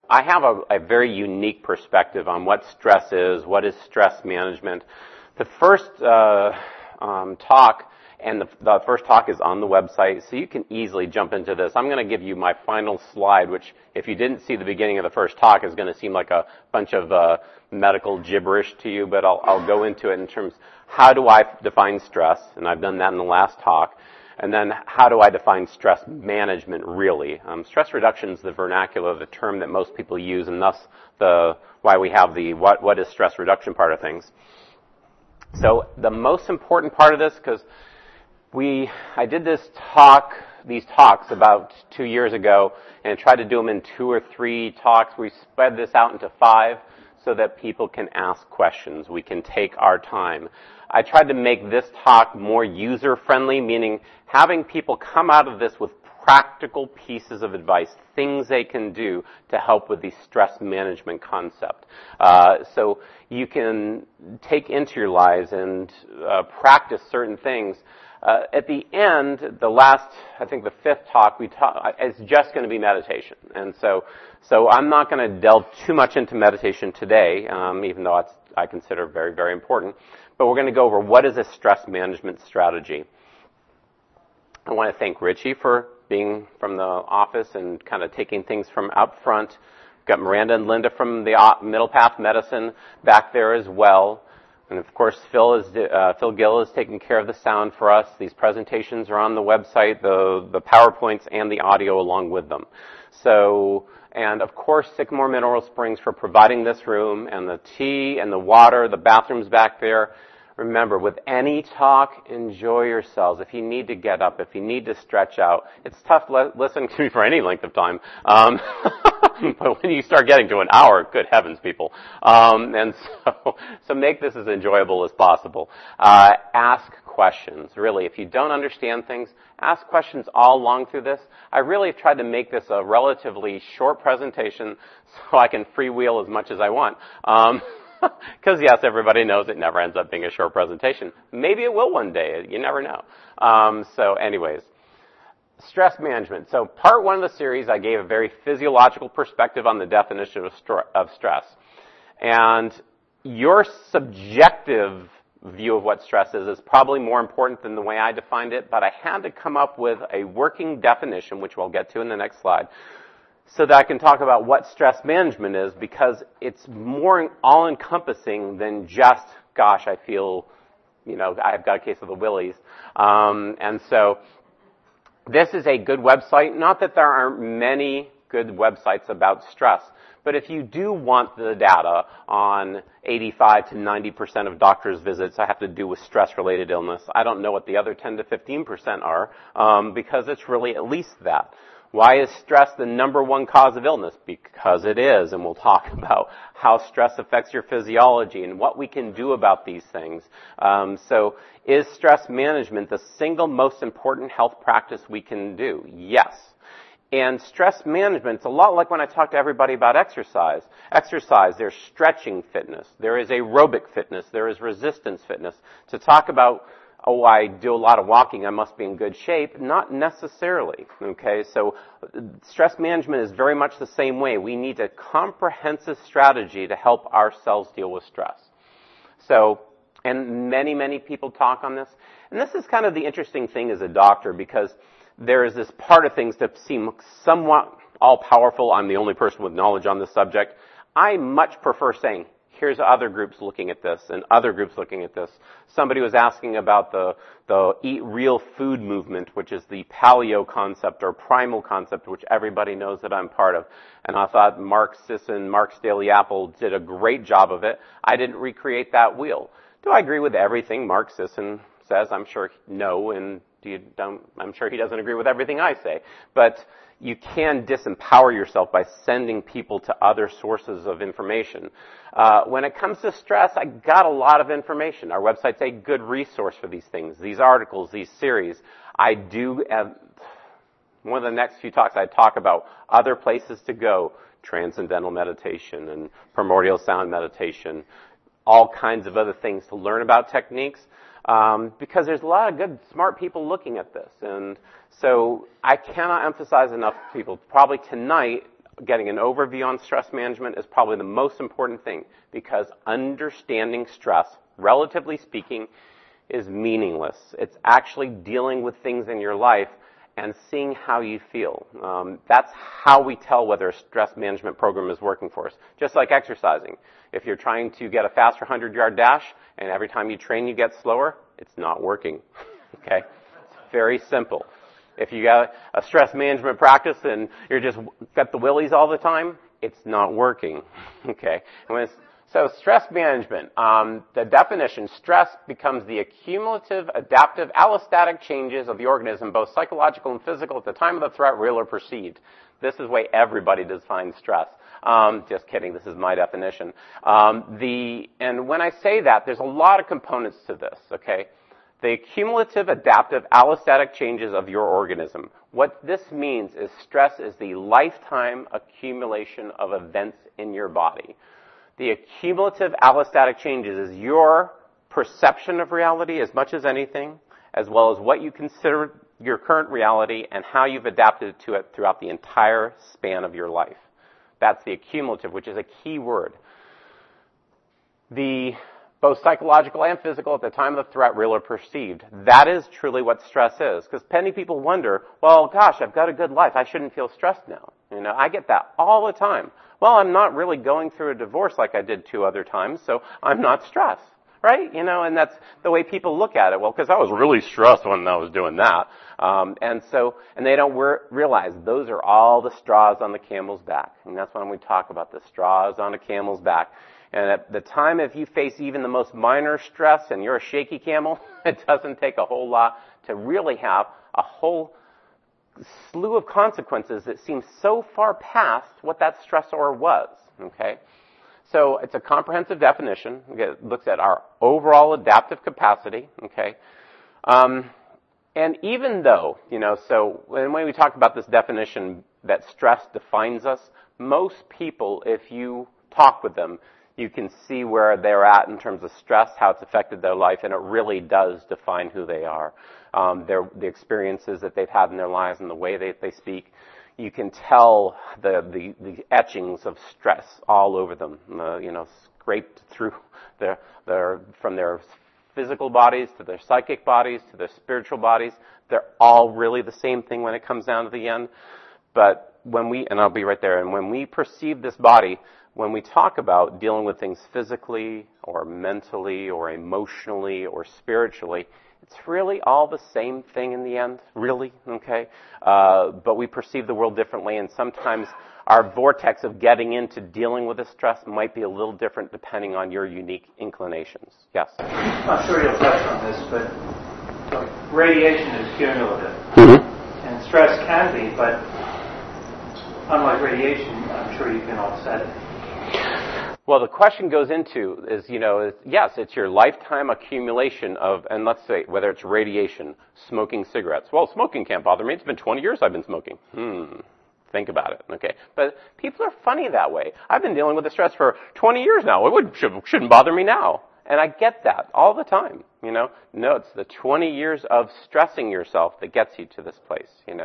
I have a very unique perspective on what stress is, what is stress management. The first talk, and the first talk is on the website, so you can easily jump into this. I'm going to give you my final slide, which, if you didn't see the beginning of the first talk, is going to seem like a bunch of medical gibberish to you, but I'll go into it in terms, how do I define stress? And I've done that in the last talk. And then, how do I define stress management really? Stress reduction is the vernacular, the term that most people use, and thus why we have the what is stress reduction part of things. So the most important part of this, because I did these talks about 2 years ago, and tried to do them in 2 or 3 talks. We spread this out into 5 so that people can ask questions. We can take our time. I tried to make this talk more user-friendly, meaning having people come out of this with practical pieces of advice, things they can do to help with the stress management concept. So you can take into your lives and practice certain things. At the end, I think the 5th talk, is just going to be meditation. And so I'm not going to delve too much into meditation today, even though I consider very, very important. But we're going to go over what is a stress management strategy. I want to thank Richie for being from the office and kind of taking things from up front. We've got Miranda and Linda from the Middle Path Medicine back there as well. And of course, Phil Gill is taking care of the sound for us. These presentations are on the website, the PowerPoints and the audio along with them. And of course, Sycamore Mineral Springs for providing this room and the tea and the water, the bathrooms back there. Remember, with any talk, enjoy yourselves. If you need to get up, if you need to stretch out, it's tough listening to me for any length of time. But when you start getting to an hour, good heavens, people. And so make this as enjoyable as possible. Ask questions. Really, if you don't understand things, ask questions all along through this. I really have tried to make this a relatively short presentation so I can freewheel as much as I want. Because yes, everybody knows it never ends up being a short presentation. Maybe it will one day. You never know. So anyways, stress management. So part 1 of the series, I gave a very physiological perspective on the definition of stress. And your subjective view of what stress is probably more important than the way I defined it, but I had to come up with a working definition, which we'll get to in the next slide, so that I can talk about what stress management is, because it's more all-encompassing than just, gosh, I feel, I've got a case of the willies. And so this is a good website. Not that there aren't many good websites about stress, but if you do want the data on 85 to 90% of doctors' visits I have to do with stress-related illness, I don't know what the other 10 to 15% are, because it's really at least that. Why is stress the number 1 cause of illness? Because it is, and we'll talk about how stress affects your physiology and what we can do about these things. So is stress management the single most important health practice we can do? Yes. And stress management, it's a lot like when I talk to everybody about exercise. Exercise, there's stretching fitness, there is aerobic fitness, there is resistance fitness. To talk about, I do a lot of walking, I must be in good shape, not necessarily, okay? So stress management is very much the same way. We need a comprehensive strategy to help ourselves deal with stress. So, and many, many people talk on this. And this is kind of the interesting thing as a doctor, because there is this part of things that seem somewhat all-powerful. I'm the only person with knowledge on this subject. I much prefer saying, here's other groups looking at this and other groups looking at this. Somebody was asking about the eat real food movement, which is the paleo concept or primal concept, which everybody knows that I'm part of. And I thought Mark Sisson, Mark's Daily Apple did a great job of it. I didn't recreate that wheel. Do I agree with everything Mark Sisson says? I'm sure no, and I'm sure he doesn't agree with everything I say. But you can disempower yourself by sending people to other sources of information. When it comes to stress, I got a lot of information. Our website's a good resource for these things, these articles, these series. I do have, one of the next few talks I talk about other places to go, transcendental meditation and primordial sound meditation, all kinds of other things to learn about techniques. Because there's a lot of good, smart people looking at this. And so I cannot emphasize enough to people. Probably tonight, getting an overview on stress management is probably the most important thing, because understanding stress, relatively speaking, is meaningless. It's actually dealing with things in your life and seeing how you feel. That's how we tell whether a stress management program is working for us. Just like exercising. If you're trying to get a faster 100-yard dash, and every time you train you get slower, it's not working. Okay? It's very simple. If you got a stress management practice and you're just got the willies all the time, it's not working. Okay? So stress management, the definition, stress becomes the accumulative, adaptive, allostatic changes of the organism, both psychological and physical, at the time of the threat, real or perceived. This is the way everybody defines stress. Just kidding, this is my definition. And when I say that, there's a lot of components to this, okay? The cumulative, adaptive, allostatic changes of your organism. What this means is stress is the lifetime accumulation of events in your body. The cumulative allostatic changes is your perception of reality as much as anything, as well as what you consider your current reality and how you've adapted to it throughout the entire span of your life. That's the cumulative, which is a key word. Both psychological and physical at the time of the threat, real or perceived. That is truly what stress is. Because many people wonder, well, gosh, I've got a good life. I shouldn't feel stressed now. I get that all the time. Well, I'm not really going through a divorce like I did 2 other times, so I'm not stressed. Right? And that's the way people look at it. Well, because I was really stressed when I was doing that. And they don't realize those are all the straws on the camel's back. And that's when we talk about the straws on a camel's back. And at the time, if you face even the most minor stress and you're a shaky camel, it doesn't take a whole lot to really have a whole slew of consequences that seem so far past what that stressor was. Okay? So it's a comprehensive definition. It looks at our overall adaptive capacity. Okay? And even though, so when we talk about this definition that stress defines us, most people, if you talk with them, you can see where they're at in terms of stress, how it's affected their life, and it really does define who they are. The experiences that they've had in their lives and the way they speak. You can tell the etchings of stress all over them, scraped through from their physical bodies to their psychic bodies to their spiritual bodies. They're all really the same thing when it comes down to the end. But and I'll be right there, and when we perceive this body, when we talk about dealing with things physically or mentally or emotionally or spiritually, it's really all the same thing in the end, really, okay? But we perceive the world differently, and sometimes our vortex of getting into dealing with the stress might be a little different depending on your unique inclinations. Yes? I'm sure you'll touch on this, but radiation is cumulative. Mm-hmm. And stress can be, but unlike radiation, I'm sure you can offset it. Well, the question goes into yes, it's your lifetime accumulation of, and let's say, whether it's radiation, smoking cigarettes. Well, smoking can't bother me. It's been 20 years I've been smoking. Think about it, okay? But people are funny that way. I've been dealing with the stress for 20 years now. It shouldn't bother me now. And I get that all the time, No, it's the 20 years of stressing yourself that gets you to this place,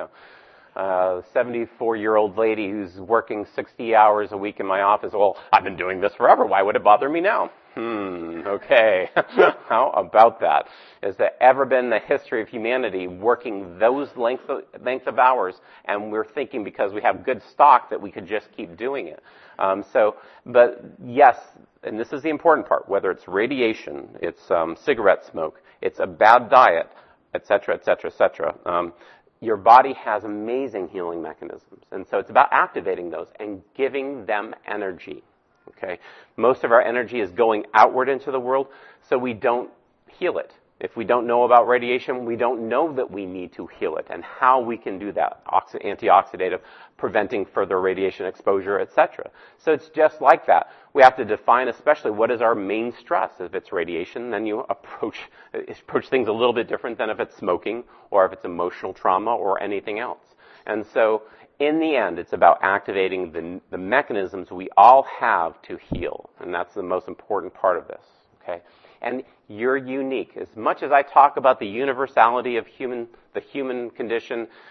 74-year-old lady who's working 60 hours a week in my office. Well, I've been doing this forever. Why would it bother me now? Okay. How about that? Has there ever been in the history of humanity working those length of hours, and we're thinking because we have good stock that we could just keep doing it? But yes, and this is the important part, whether it's radiation, it's cigarette smoke, it's a bad diet, et cetera, et cetera, et cetera. Your body has amazing healing mechanisms. And so it's about activating those and giving them energy. Okay? Most of our energy is going outward into the world, so we don't heal it. If we don't know about radiation, we don't know that we need to heal it and how we can do that. Antioxidative, preventing further radiation exposure, etc. So it's just like that. We have to define especially what is our main stress. If it's radiation, then you approach things a little bit different than if it's smoking or if it's emotional trauma or anything else. And so in the end, it's about activating the mechanisms we all have to heal. And that's the most important part of this. Okay? And you're unique. As much as I talk about the universality of the human condition,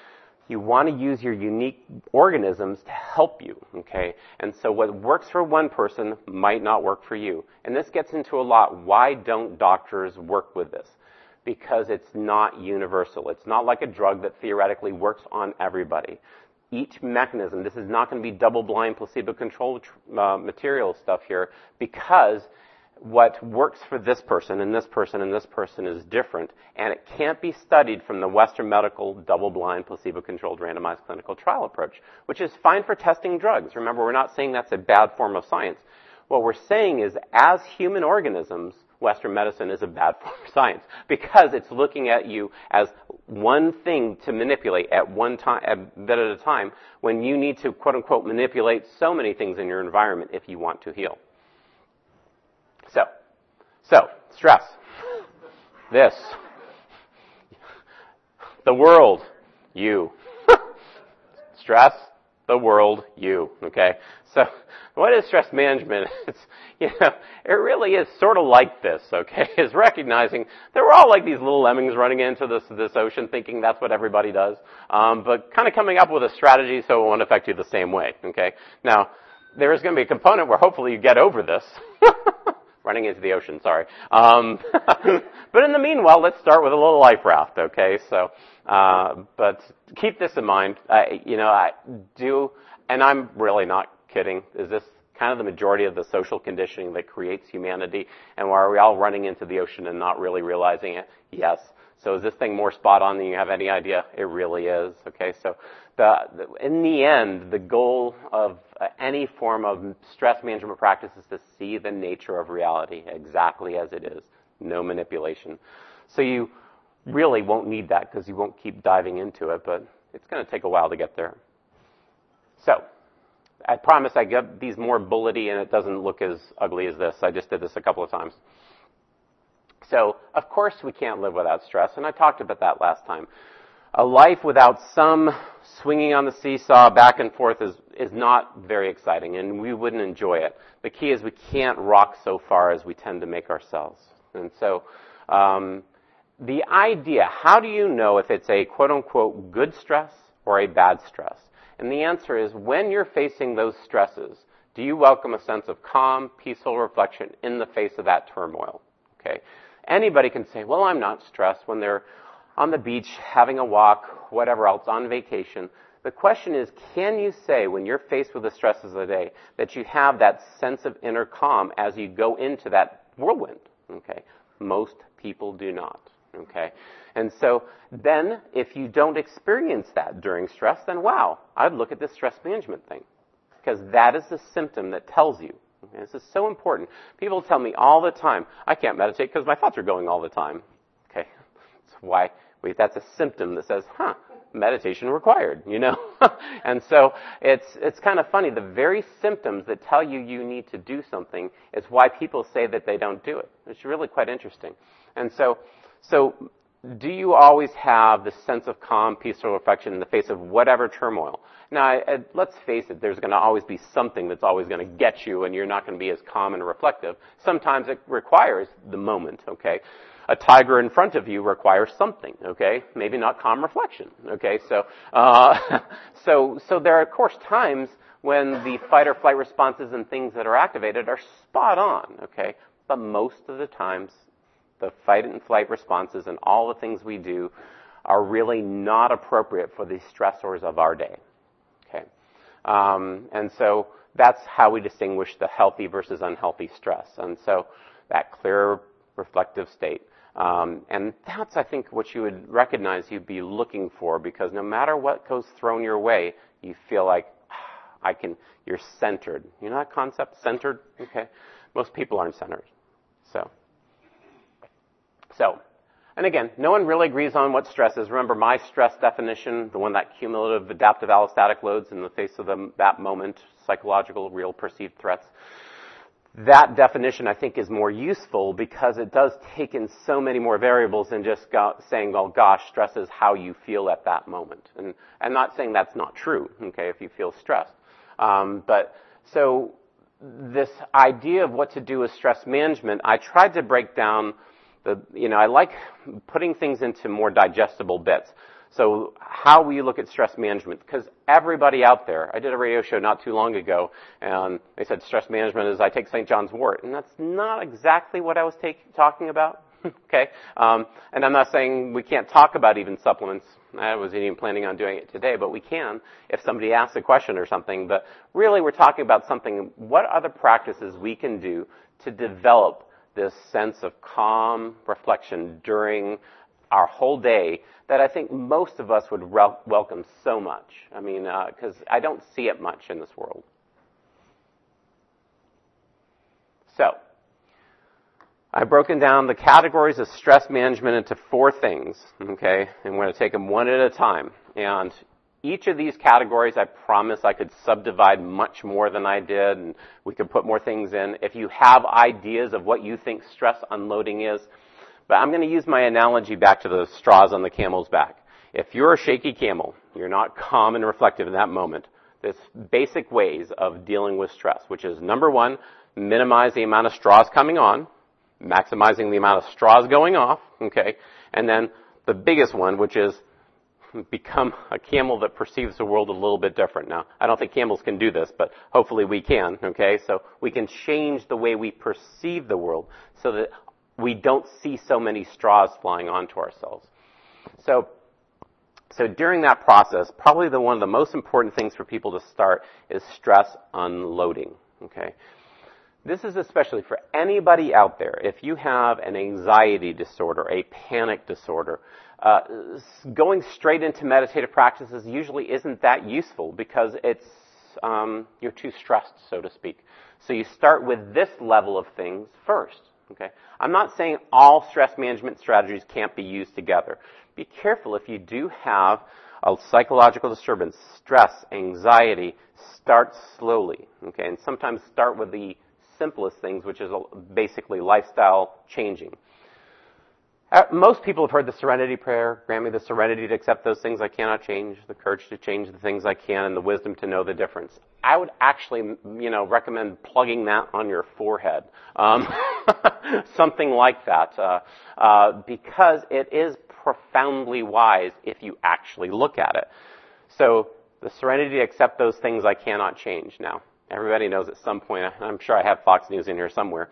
You want to use your unique organisms to help you, okay? And so what works for one person might not work for you. And this gets into a lot. Why don't doctors work with this? Because it's not universal. It's not like a drug that theoretically works on everybody. Each mechanism, this is not going to be double-blind, placebo-controlled material stuff here, because what works for this person and this person and this person is different, and it can't be studied from the Western medical double-blind, placebo-controlled, randomized clinical trial approach, which is fine for testing drugs. Remember, we're not saying that's a bad form of science. What we're saying is, as human organisms, Western medicine is a bad form of science, because it's looking at you as one thing to manipulate at one time, a bit at a time, when you need to, quote-unquote, manipulate so many things in your environment if you want to heal. So, stress. This. The world. You. Stress. The world. You. Okay? So, what is stress management? It's, it really is sort of like this, okay? Is recognizing that we're all like these little lemmings running into this ocean thinking that's what everybody does, but kind of coming up with a strategy so it won't affect you the same way, okay? Now, there is going to be a component where hopefully you get over this. Running into the ocean, sorry. But in the meanwhile, let's start with a little life raft, okay? So, but keep this in mind. I do, and I'm really not kidding. Is this kind of the majority of the social conditioning that creates humanity? And are we all running into the ocean and not really realizing it? Yes. So is this thing more spot on than you have any idea? It really is. Okay, so in the end, the goal of any form of stress management practice is to see the nature of reality exactly as it is. No manipulation. So you really won't need that because you won't keep diving into it, but it's going to take a while to get there. So, I promise I get these more bullety and it doesn't look as ugly as this. I just did this a couple of times. So, of course we can't live without stress, and I talked about that last time. A life without some swinging on the seesaw back and forth is not very exciting, and we wouldn't enjoy it. The key is we can't rock so far as we tend to make ourselves. And so, the idea, how do you know if it's a quote-unquote good stress or a bad stress? And the answer is, when you're facing those stresses, do you welcome a sense of calm, peaceful reflection in the face of that turmoil? Okay. Anybody can say, well, I'm not stressed when they're on the beach, having a walk, whatever else, on vacation. The question is, can you say, when you're faced with the stresses of the day, that you have that sense of inner calm as you go into that whirlwind? Okay. Most people do not. Okay. And so then, if you don't experience that during stress, then wow, I'd look at this stress management thing. Because that is the symptom that tells you. Okay? This is so important. People tell me all the time, I can't meditate because my thoughts are going all the time. Okay. That's why, that's a symptom that says, meditation required, And so it's kind of funny. The very symptoms that tell you you need to do something is why people say that they don't do it. It's really quite interesting. And so do you always have this sense of calm, peaceful reflection in the face of whatever turmoil? Now, let's face it, there's going to always be something that's always going to get you, and you're not going to be as calm and reflective. Sometimes it requires the moment, okay? A tiger in front of you requires something, okay? Maybe not calm reflection, okay? So there are, of course, times when the fight or flight responses and things that are activated are spot on, okay? But most of the times, the fight and flight responses and all the things we do are really not appropriate for the stressors of our day. Okay, and so that's how we distinguish the healthy versus unhealthy stress. And so that clear, reflective state. And that's, I think, what you would recognize you'd be looking for, because no matter what goes thrown your way, you feel like, you're centered. You know that concept, centered? Okay. Most people aren't centered. So, and again, no one really agrees on what stress is. Remember my stress definition, the one that cumulative adaptive allostatic loads in the face of that moment, psychological, real perceived threats. That definition, I think, is more useful because it does take in so many more variables than just saying, well, gosh, stress is how you feel at that moment. And I'm not saying that's not true, okay, if you feel stressed. But so this idea of what to do with stress management, I tried to break down I like putting things into more digestible bits. So how will you look at stress management? Because everybody out there, I did a radio show not too long ago, and they said stress management is I take St. John's wort, and that's not exactly what I was talking about. Okay, and I'm not saying we can't talk about even supplements. I wasn't even planning on doing it today, but we can if somebody asks a question or something. But really, we're talking about something, what other practices we can do to develop this sense of calm reflection during our whole day that I think most of us would welcome so much. I mean, because I don't see it much in this world. So, I've broken down the categories of stress management into 4 things, okay? And we're going to take them one at a time. And each of these categories, I promise I could subdivide much more than I did, and we could put more things in. If you have ideas of what you think stress unloading is, but I'm going to use my analogy back to the straws on the camel's back. If you're a shaky camel, you're not calm and reflective in that moment, there's basic ways of dealing with stress, which is, number 1, minimize the amount of straws coming on, maximizing the amount of straws going off, okay? And then the biggest one, which is become a camel that perceives the world a little bit different. Now, I don't think camels can do this, but hopefully we can, okay? So we can change the way we perceive the world so that we don't see so many straws flying onto ourselves. So during that process, probably one of the most important things for people to start is stress unloading, okay? This is especially for anybody out there. If you have an anxiety disorder, a panic disorder, going straight into meditative practices usually isn't that useful because it's you're too stressed, so to speak. So you start with this level of things first. Okay, I'm not saying all stress management strategies can't be used together. Be careful if you do have a psychological disturbance, stress, anxiety. Start slowly. Okay, and sometimes start with the simplest things, which is basically lifestyle changing. Most people have heard the Serenity Prayer. Grant me the serenity to accept those things I cannot change, the courage to change the things I can, and the wisdom to know the difference. I would actually, recommend plugging that on your forehead. Something like that. Because it is profoundly wise if you actually look at it. So, the serenity to accept those things I cannot change. Now, everybody knows at some point, I'm sure I have Fox News in here somewhere.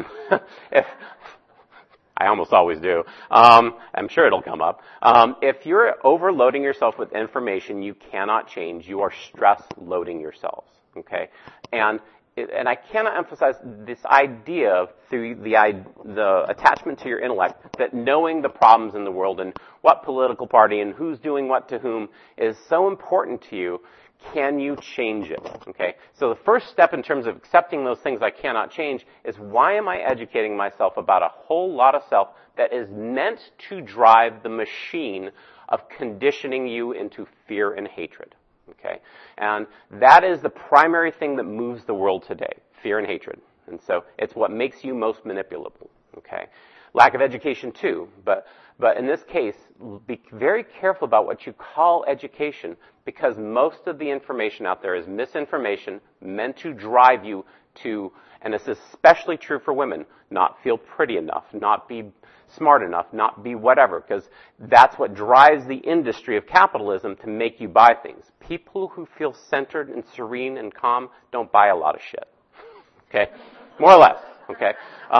I almost always do. I'm sure it'll come up. If you're overloading yourself with information you cannot change, you are stress loading yourselves. Okay, and I cannot emphasize this idea through the attachment to your intellect that knowing the problems in the world and what political party and who's doing what to whom is so important to you. Can you change it? Okay, so the first step in terms of accepting those things I cannot change is why am I educating myself about a whole lot of self that is meant to drive the machine of conditioning you into fear and hatred? Okay, and that is the primary thing that moves the world today, fear and hatred. And so it's what makes you most manipulable. Okay, lack of education too, but in this case, be very careful about what you call education because most of the information out there is misinformation meant to drive you to, and this is especially true for women, not feel pretty enough, not be smart enough, not be whatever, because that's what drives the industry of capitalism to make you buy things. People who feel centered and serene and calm don't buy a lot of shit. Okay? More or less. Okay?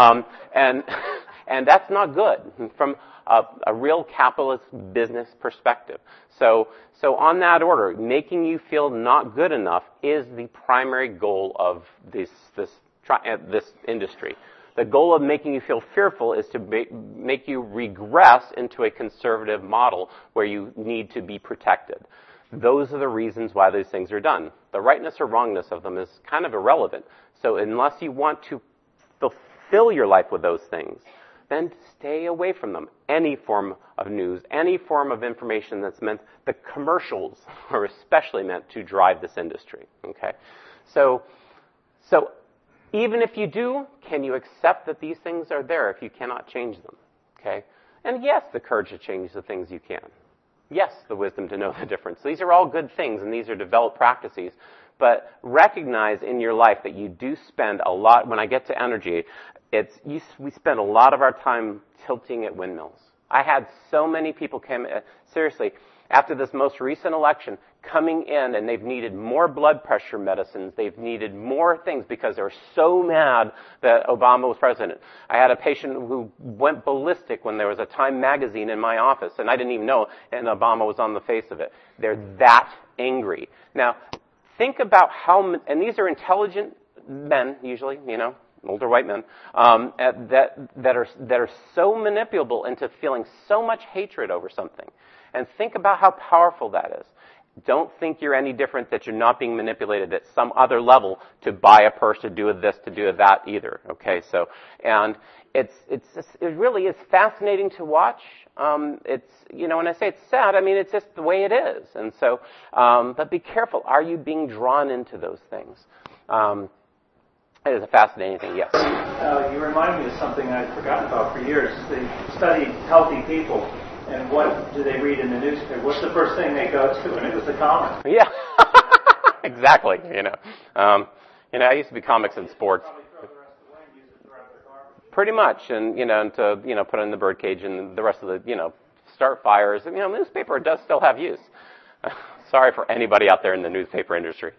And that's not good from a real capitalist business perspective. So on that order, making you feel not good enough is the primary goal of this industry. The goal of making you feel fearful is to make you regress into a conservative model where you need to be protected. Those are the reasons why these things are done. The rightness or wrongness of them is kind of irrelevant. So unless you want to fulfill your life with those things, then stay away from them. Any form of news, any form of information that's meant, the commercials are especially meant to drive this industry. Okay? So even if you do, can you accept that these things are there if you cannot change them? Okay? And yes, the courage to change the things you can. Yes, the wisdom to know the difference. These are all good things and these are developed practices. But recognize in your life that you do spend a lot, when I get to energy, we spend a lot of our time tilting at windmills. I had so many people come, seriously, after this most recent election, coming in and they've needed more blood pressure medicines, they've needed more things because they were so mad that Obama was president. I had a patient who went ballistic when there was a Time magazine in my office, and I didn't even know, and Obama was on the face of it. They're that angry. Now, think about and these are intelligent men, usually, older white men, that are so manipulable into feeling so much hatred over something. And think about how powerful that is. Don't think you're any different, that you're not being manipulated at some other level to buy a purse, to do this, to do that either. Okay, so, and it really is fascinating to watch. When I say it's sad, I mean it's just the way it is. And so, but be careful. Are you being drawn into those things? It is a fascinating thing, yes. You remind me of something I'd forgotten about for years. They studied healthy people, and what do they read in the newspaper? What's the first thing they go to? And it was the comics. Yeah, exactly. I used to be comics in sports. Pretty much, and to put it in the birdcage and the rest of the start fires. Newspaper does still have use. Sorry for anybody out there in the newspaper industry.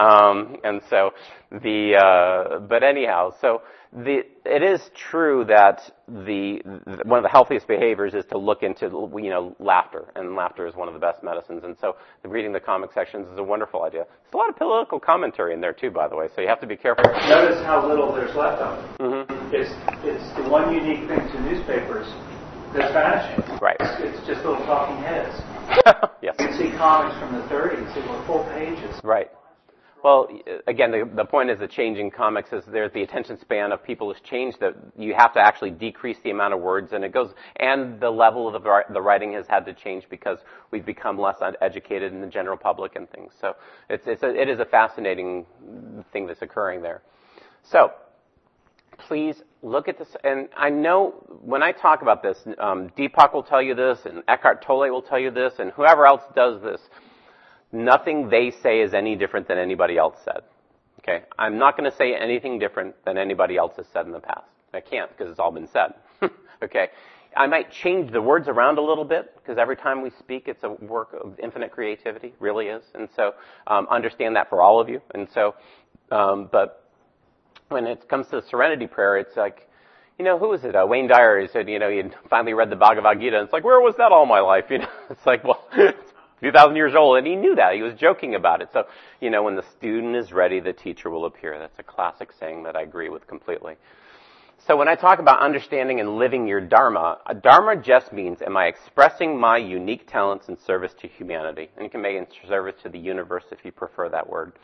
But anyhow, it is true that one of the healthiest behaviors is to look into, laughter, and laughter is one of the best medicines. And so reading the comic sections is a wonderful idea. There's a lot of political commentary in there too, by the way, so you have to be careful. Notice how little there's left of it. Mm-hmm. It's the one unique thing to newspapers that's vanishing. Right. It's just little talking heads. Yes. You can see comics from the 30s that were full pages. Right. Well, again, the point is that changing comics is there's the attention span of people has changed, that you have to actually decrease the amount of words, and the level of the writing has had to change because we've become less educated in the general public and things. So it is a fascinating thing that's occurring there. So please look at this, and I know when I talk about this, Deepak will tell you this, and Eckhart Tolle will tell you this, and whoever else does this. Nothing they say is any different than anybody else said. Okay? I'm not going to say anything different than anybody else has said in the past. I can't because it's all been said. Okay? I might change the words around a little bit because every time we speak, it's a work of infinite creativity, really is. And so understand that for all of you. And so, but when it comes to the Serenity Prayer, it's like, who was it? Wayne Dyer, he said, he'd finally read the Bhagavad Gita. And it's like, where was that all my life? It's like, well, 2,000 years old, and he knew that. He was joking about it. So, when the student is ready, the teacher will appear. That's a classic saying that I agree with completely. So when I talk about understanding and living your Dharma, Dharma just means, am I expressing my unique talents in service to humanity? And you can make it in service to the universe if you prefer that word.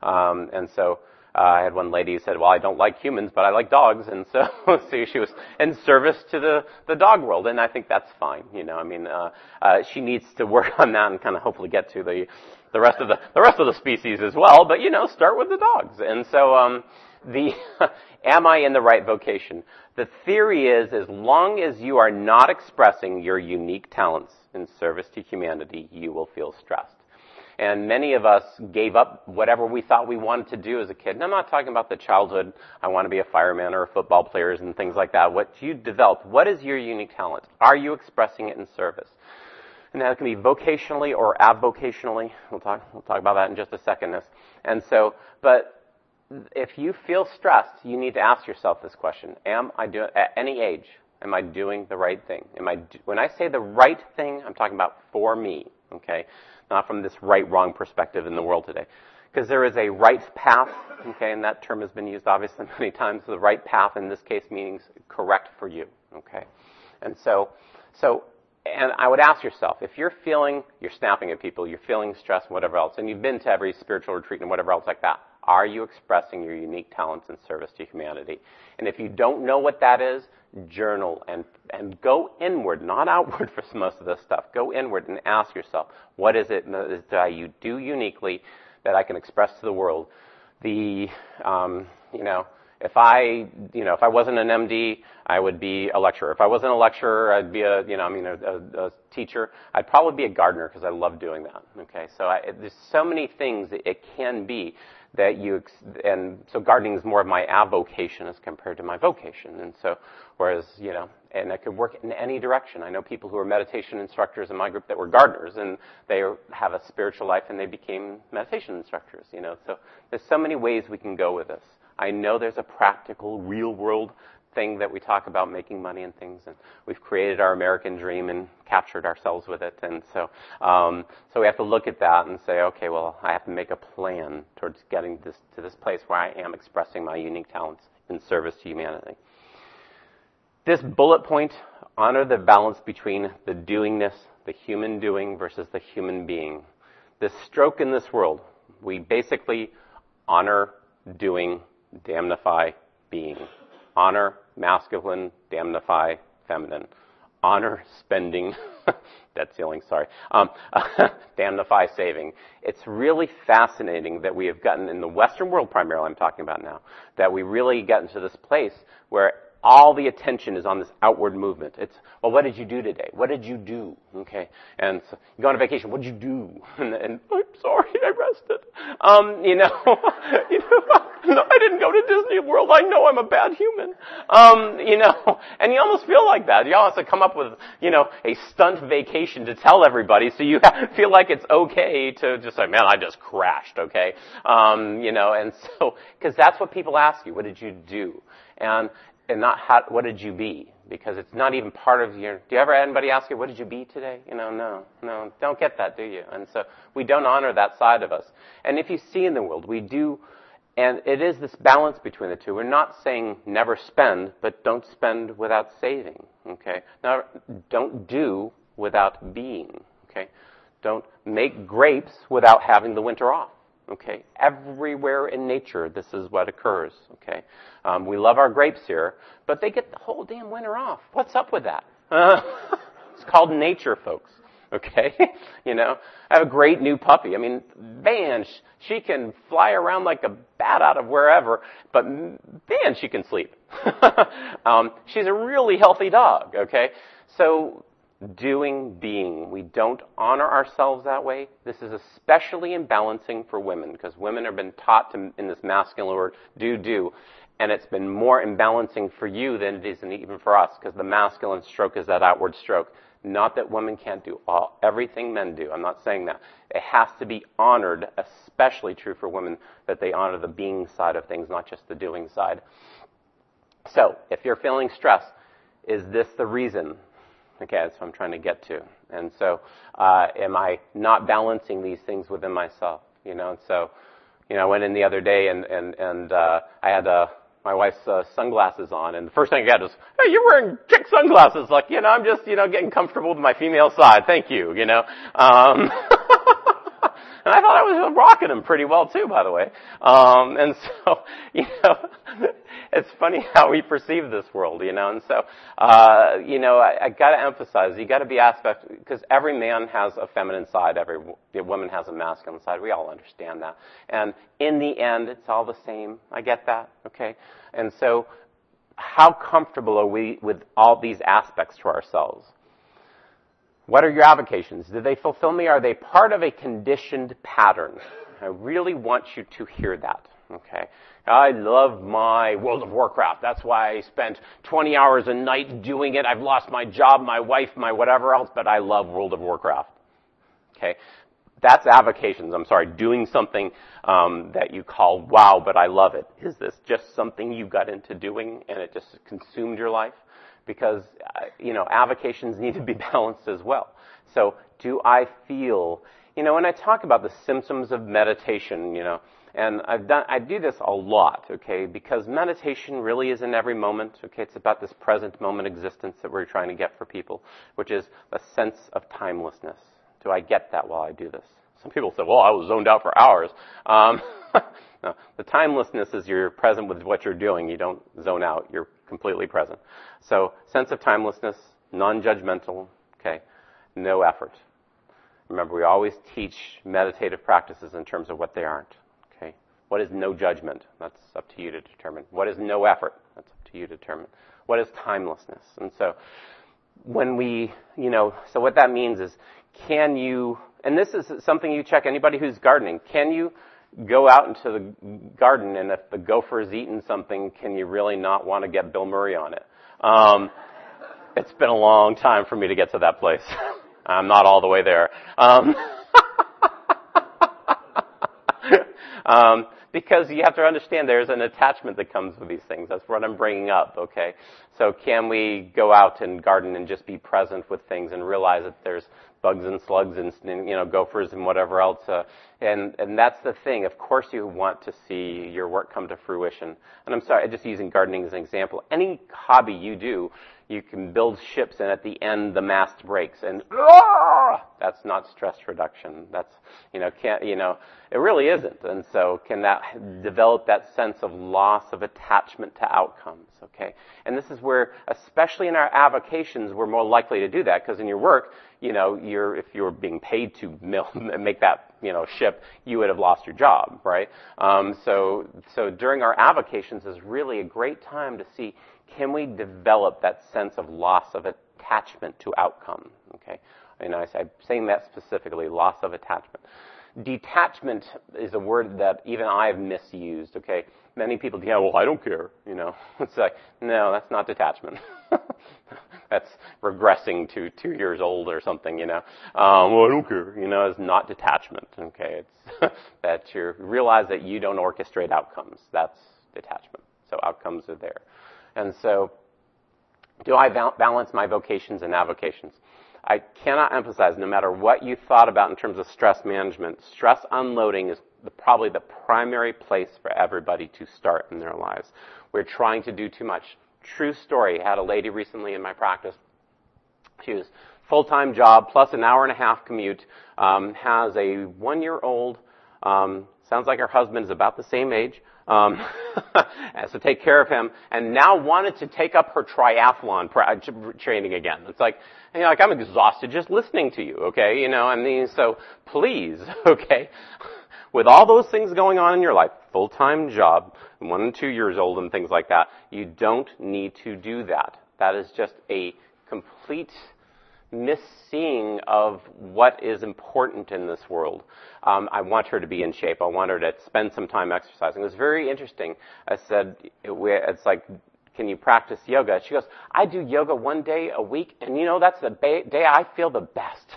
I had one lady who said, well, I don't like humans, but I like dogs. And so she was in service to the dog world. And I think that's fine. She needs to work on that and kind of hopefully get to the rest of the species as well. But, start with the dogs. And so, am I in the right vocation? The theory is, as long as you are not expressing your unique talents in service to humanity, you will feel stressed. And many of us gave up whatever we thought we wanted to do as a kid. And I'm not talking about the childhood, I want to be a fireman or a football player and things like that. What you developed, what is your unique talent? Are you expressing it in service? And that can be vocationally or avocationally. We'll talk about that in just a second. And so, but if you feel stressed, you need to ask yourself this question. Am I doing, at any age, am I doing the right thing? When I say the right thing, I'm talking about for me, okay? Not from this right-wrong perspective in the world today. Because there is a right path, okay, and that term has been used obviously many times. The right path in this case means correct for you, okay? And and I would ask yourself, if you're snapping at people, you're feeling stressed, whatever else, and you've been to every spiritual retreat and whatever else like that, are you expressing your unique talents in service to humanity? And if you don't know what that is, journal and go inward, not outward for most of this stuff. Go inward and ask yourself, what is it that you do uniquely that I can express to the world? If I wasn't an MD, I would be a lecturer. If I wasn't a lecturer, I'd be a teacher. I'd probably be a gardener because I love doing that. Okay, so there's so many things that it can be that and so gardening is more of my avocation as compared to my vocation. And so, whereas, and I could work in any direction. I know people who are meditation instructors in my group that were gardeners, and they have a spiritual life and they became meditation instructors, So there's so many ways we can go with this. I know there's a practical, real-world thing that we talk about, making money and things, and we've created our American dream and captured ourselves with it. And so we have to look at that and say, okay, well, I have to make a plan towards getting to this place where I am expressing my unique talents in service to humanity. This bullet point, honor the balance between the doingness, the human doing versus the human being. This stroke in this world, we basically honor doing, damnify being. Honor masculine, damnify feminine. Honor spending, debt ceiling, sorry. Damnify saving. It's really fascinating that we have gotten, in the Western world primarily I'm talking about now, that we really get into this place where all the attention is on this outward movement. It's, well, what did you do today? What did you do? Okay. And so you go on a vacation. What did you do? And I'm sorry, I rested. No, I didn't go to Disney World. I know I'm a bad human. And you almost feel like that. You almost have to come up with, a stunt vacation to tell everybody so you feel like it's okay to just say, man, I just crashed, okay? And so, because that's what people ask you. What did you do? And not what did you be? Because it's not even part of your, do you ever have anybody ask you, what did you be today? No, don't get that, do you? And so we don't honor that side of us. And if you see in the world, we do, and it is this balance between the two. We're not saying never spend, but don't spend without saving, okay? Now, don't do without being, okay? Don't make grapes without having the winter off. Okay, everywhere in nature, this is what occurs. Okay, we love our grapes here, but they get the whole damn winter off. What's up with that? It's called nature, folks. Okay, I have a great new puppy. I mean, man, she can fly around like a bat out of wherever, but man, she can sleep. She's a really healthy dog. Okay, so. Doing, being. We don't honor ourselves that way. This is especially imbalancing for women because women have been taught to, in this masculine word, do. And it's been more imbalancing for you than it is even for us because the masculine stroke is that outward stroke. Not that women can't do everything men do. I'm not saying that. It has to be honored, especially true for women, that they honor the being side of things, not just the doing side. So, if you're feeling stress, is this the reason? Okay, that's what I'm trying to get to. And so, am I not balancing these things within myself? And so, I went in the other day and I had my wife's sunglasses on, and the first thing I got was, hey, you're wearing chick sunglasses. Like, I'm just, getting comfortable with my female side. Thank you, And I thought I was rocking them pretty well too, by the way. And so, it's funny how we perceive this world, And so, I gotta emphasize, you gotta be because every man has a feminine side, every woman has a masculine side. We all understand that. And in the end, it's all the same. I get that, okay? And so, how comfortable are we with all these aspects to ourselves? What are your avocations? Do they fulfill me? Are they part of a conditioned pattern? I really want you to hear that, okay? I love my World of Warcraft. That's why I spent 20 hours a night doing it. I've lost my job, my wife, my whatever else, but I love World of Warcraft, okay? That's avocations. I'm sorry, doing something that you call, wow, but I love it. Is this just something you got into doing and it just consumed your life? Because, avocations need to be balanced as well. So, do I feel, when I talk about the symptoms of meditation, and I do this a lot, okay, because meditation really is in every moment, okay, it's about this present moment existence that we're trying to get for people, which is a sense of timelessness. Do I get that while I do this? Some people say, well, I was zoned out for hours. No, the timelessness is you're present with what you're doing. You don't zone out. You're completely present. So, sense of timelessness, non-judgmental, okay, no effort. Remember, we always teach meditative practices in terms of what they aren't, okay? What is no judgment? That's up to you to determine. What is no effort? That's up to you to determine. What is timelessness? And so when we, so what that means is, can you, and this is something you check, anybody who's gardening, can you go out into the garden and if the gopher's eaten something, can you really not want to get Bill Murray on it? It's been a long time for me to get to that place. I'm not all the way there. Because you have to understand there's an attachment that comes with these things. That's what I'm bringing up, okay? So can we go out and garden and just be present with things and realize that there's bugs and slugs and gophers and whatever else? And that's the thing. Of course you want to see your work come to fruition. And I'm sorry, just using gardening as an example. Any hobby you do, you can build ships and at the end the mast breaks and that's not stress reduction. That's, it really isn't. And so can that develop that sense of loss of attachment to outcomes, okay? And this is where, especially in our avocations, we're more likely to do that because in your work, if you were being paid to make that, ship, you would have lost your job, right? So during our avocations is really a great time to see, can we develop that sense of loss of attachment to outcome, okay? I'm saying that specifically, loss of attachment. Detachment is a word that even I've misused, okay? Many people, well, I don't care, It's like, no, that's not detachment. That's regressing to 2 years old or something, Well, I don't care, It's not detachment, okay? It's that you realize that you don't orchestrate outcomes. That's detachment. So outcomes are there. And so, do I balance my vocations and avocations? I cannot emphasize, no matter what you thought about in terms of stress management, stress unloading is probably the primary place for everybody to start in their lives. We're trying to do too much. True story. I had a lady recently in my practice. She was full-time job plus an hour and a half commute, has a 1-year-old, sounds like her husband is about the same age, has to take care of him, and now wanted to take up her triathlon training again. It's like, I'm exhausted just listening to you, okay? So please, okay? With all those things going on in your life, full-time job, 1 and 2 years old and things like that, you don't need to do that. That is just a complete misseeing of what is important in this world. I want her to be in shape. I want her to spend some time exercising. It was very interesting. I said, it's like, can you practice yoga? She goes, I do yoga 1 day a week, and that's the day I feel the best.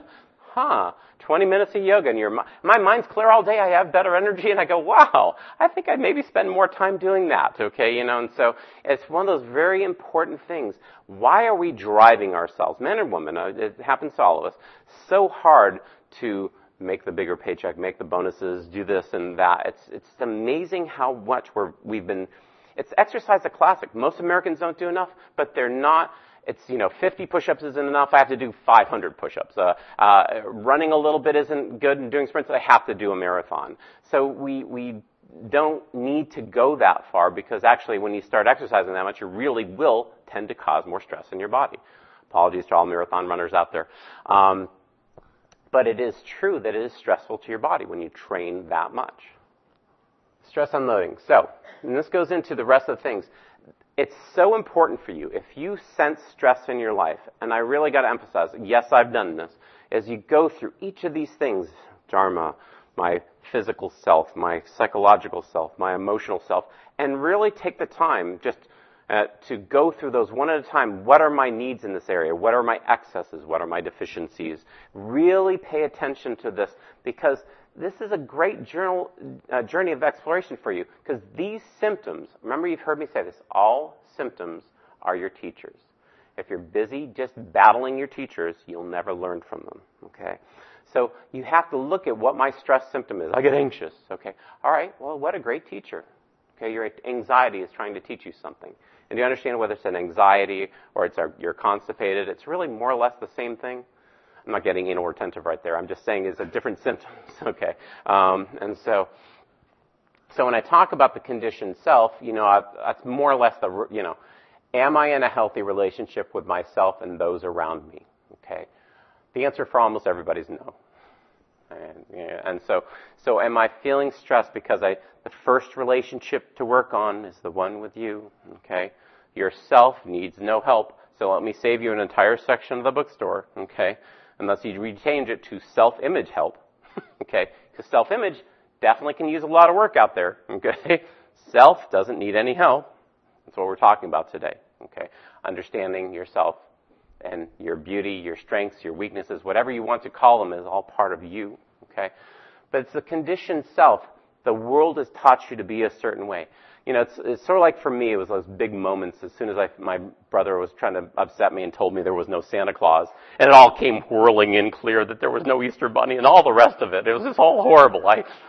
20 minutes of yoga, and my mind's clear all day. I have better energy, and I go, wow, I think I'd maybe spend more time doing that, okay? And so it's one of those very important things. Why are we driving ourselves, men and women, it happens to all of us, so hard to make the bigger paycheck, make the bonuses, do this and that? It's amazing how much it's exercise a classic. Most Americans don't do enough, but they're not. It's, 50 push-ups isn't enough. I have to do 500 push-ups. Running a little bit isn't good, and doing sprints, I have to do a marathon. So we don't need to go that far because actually when you start exercising that much, you really will tend to cause more stress in your body. Apologies to all marathon runners out there. But it is true that it is stressful to your body when you train that much. Stress unloading. So, and this goes into the rest of the things. It's so important for you, if you sense stress in your life, and I really got to emphasize, yes, I've done this, as you go through each of these things, Dharma, my physical self, my psychological self, my emotional self, and really take the time just to go through those one at a time. What are my needs in this area? What are my excesses? What are my deficiencies? Really pay attention to this, because this is a great journey of exploration for you, because these symptoms, remember you've heard me say this, all symptoms are your teachers. If you're busy just battling your teachers, you'll never learn from them, okay? So you have to look at what my stress symptom is. I get anxious, okay? All right, well, what a great teacher. Okay, your anxiety is trying to teach you something. And do you understand whether it's an anxiety or you're constipated? It's really more or less the same thing. I'm not getting anal retentive right there. I'm just saying it's a different symptoms, okay? And so when I talk about the conditioned self, that's more or less am I in a healthy relationship with myself and those around me, okay? The answer for almost everybody is no. And so am I feeling stressed because the first relationship to work on is the one with you, okay? Yourself needs no help, so let me save you an entire section of the bookstore, okay? Unless you rechange it to self-image help, okay? Because self-image definitely can use a lot of work out there, okay? Self doesn't need any help. That's what we're talking about today, okay? Understanding yourself and your beauty, your strengths, your weaknesses, whatever you want to call them, is all part of you, okay? But it's the conditioned self. The world has taught you to be a certain way. You know, it's sort of like for me, it was those big moments as soon as my brother was trying to upset me and told me there was no Santa Claus, and it all came whirling in clear that there was no Easter Bunny and all the rest of it. It was just all horrible.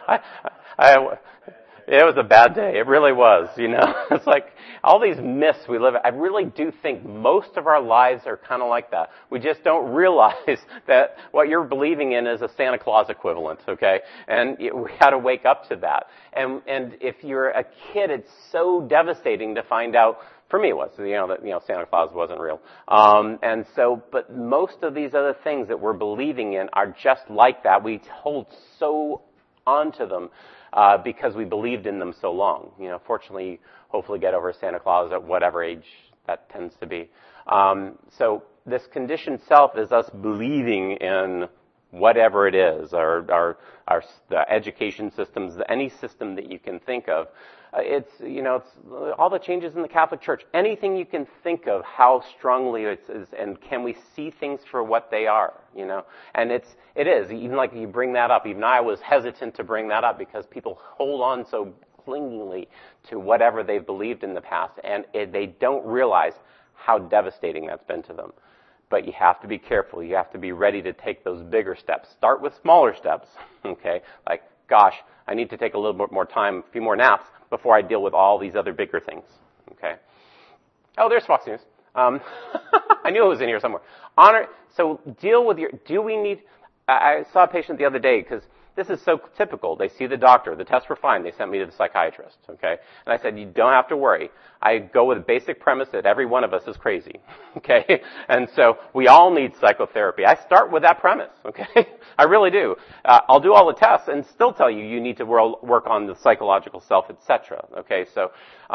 It was a bad day. It really was, you know. It's like all these myths we live in. I really do think most of our lives are kind of like that. We just don't realize that what you're believing in is a Santa Claus equivalent, okay? And we got to wake up to that. And if you're a kid, it's so devastating to find out. For me, it was, that Santa Claus wasn't real. But most of these other things that we're believing in are just like that. We hold so onto them. Because we believed in them so long. You know, fortunately, you hopefully get over Santa Claus at whatever age that tends to be. So this conditioned self is us believing in whatever it is, the education systems, any system that you can think of. It's all the changes in the Catholic Church. Anything you can think of, how strongly it is, and can we see things for what they are, you know? And it is, even like you bring that up, even I was hesitant to bring that up because people hold on so clingingly to whatever they've believed in the past, and they don't realize how devastating that's been to them. But you have to be careful. You have to be ready to take those bigger steps. Start with smaller steps, okay? Like, gosh, I need to take a little bit more time, a few more naps before I deal with all these other bigger things, okay? Oh, there's Fox News. I knew it was in here somewhere. So deal with I saw a patient the other day because this is so typical. They see the doctor. The tests were fine. They sent me to the psychiatrist, okay? And I said, you don't have to worry. I go with a basic premise that every one of us is crazy, okay? And so we all need psychotherapy. I start with that premise, okay? I really do. I'll do all the tests and still tell you need to work on the psychological self, etc., okay? So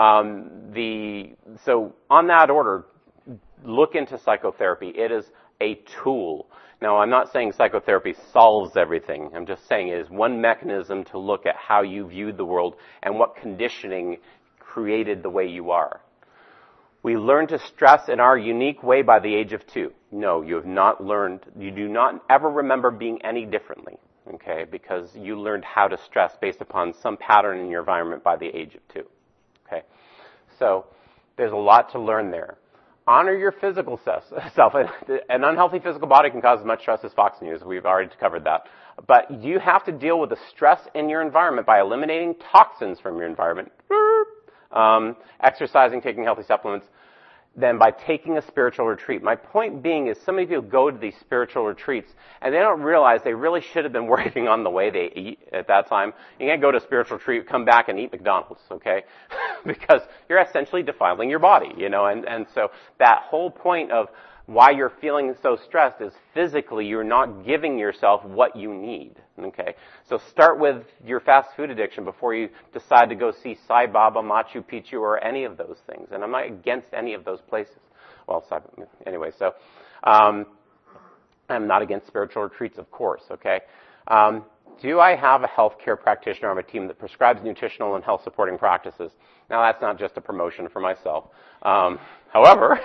on that order, look into psychotherapy. It is a tool. Now, I'm not saying psychotherapy solves everything. I'm just saying it is one mechanism to look at how you viewed the world and what conditioning created the way you are. We learn to stress in our unique way by the age of 2. No, you have not learned. You do not ever remember being any differently, okay, because you learned how to stress based upon some pattern in your environment by the age of 2, okay? So there's a lot to learn there. Honor your physical self. An unhealthy physical body can cause as much stress as Fox News. We've already covered that. But you have to deal with the stress in your environment by eliminating toxins from your environment, exercising, taking healthy supplements, then by taking a spiritual retreat. My point being is so many people go to these spiritual retreats and they don't realize they really should have been working on the way they eat at that time. You can't go to a spiritual retreat, come back and eat McDonald's, okay? Because you're essentially defiling your body, you know, and so that whole point of why you're feeling so stressed is physically you're not giving yourself what you need, okay? So start with your fast food addiction before you decide to go see Sai Baba, Machu Picchu, or any of those things. And I'm not against any of those places. Well, anyway, so I'm not against spiritual retreats, of course, okay? Do I have a healthcare practitioner on my team that prescribes nutritional and health supporting practices? Now, that's not just a promotion for myself. However,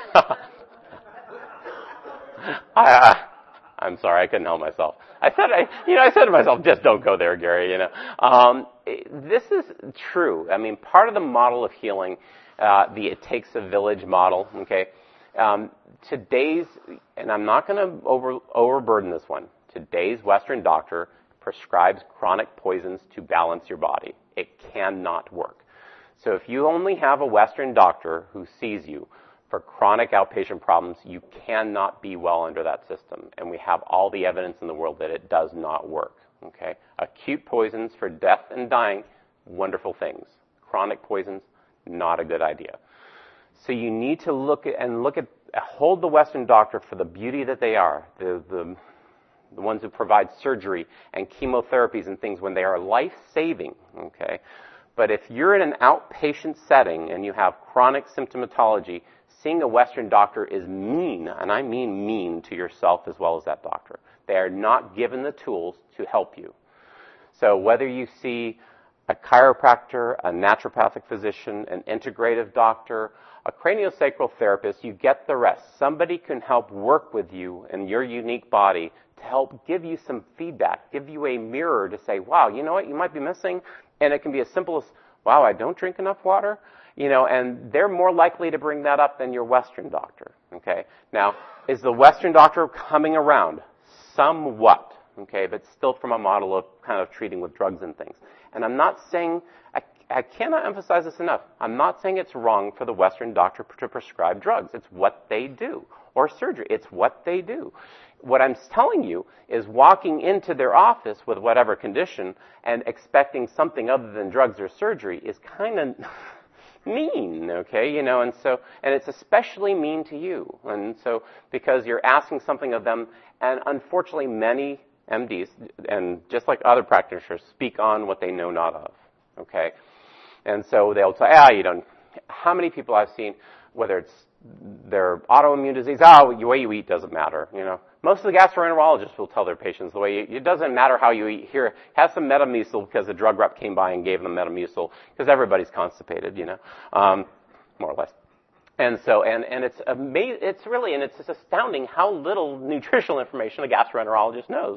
I'm sorry, I couldn't help myself. I said to myself, just don't go there, Gary, you know. This is true. I mean, part of the model of healing, the it takes a village model, okay, today's, and I'm not going to overburden this one, today's Western doctor prescribes chronic poisons to balance your body. It cannot work. So if you only have a Western doctor who sees you for chronic outpatient problems, you cannot be well under that system. And we have all the evidence in the world that it does not work, okay? Acute poisons for death and dying, wonderful things. Chronic poisons, not a good idea. So you need to hold the Western doctor for the beauty that they are, the ones who provide surgery and chemotherapies and things when they are life-saving, okay? But if you're in an outpatient setting and you have chronic symptomatology, seeing a Western doctor is mean, and I mean mean to yourself as well as that doctor. They are not given the tools to help you. So whether you see a chiropractor, a naturopathic physician, an integrative doctor, a craniosacral therapist, you get the rest. Somebody can help work with you in your unique body to help give you some feedback, give you a mirror to say, wow, you know what you might be missing? And it can be as simple as, wow, I don't drink enough water. And they're more likely to bring that up than your Western doctor, okay? Now, is the Western doctor coming around? Somewhat, okay, but still from a model of kind of treating with drugs and things. And I'm not saying, I cannot emphasize this enough, I'm not saying it's wrong for the Western doctor to prescribe drugs. It's what they do. Or surgery. It's what they do. What I'm telling you is walking into their office with whatever condition and expecting something other than drugs or surgery is kind of mean, okay, and it's especially mean to you. And so, because you're asking something of them, and unfortunately many MDs, and just like other practitioners, speak on what they know not of, okay? And so they'll say, how many people I've seen, whether it's their autoimmune disease, the way you eat doesn't matter, Most of the gastroenterologists will tell their patients it doesn't matter how you eat. Here, have some Metamucil because the drug rep came by and gave them Metamucil because everybody's constipated, more or less. And so, and it's amazing, it's just astounding how little nutritional information a gastroenterologist knows,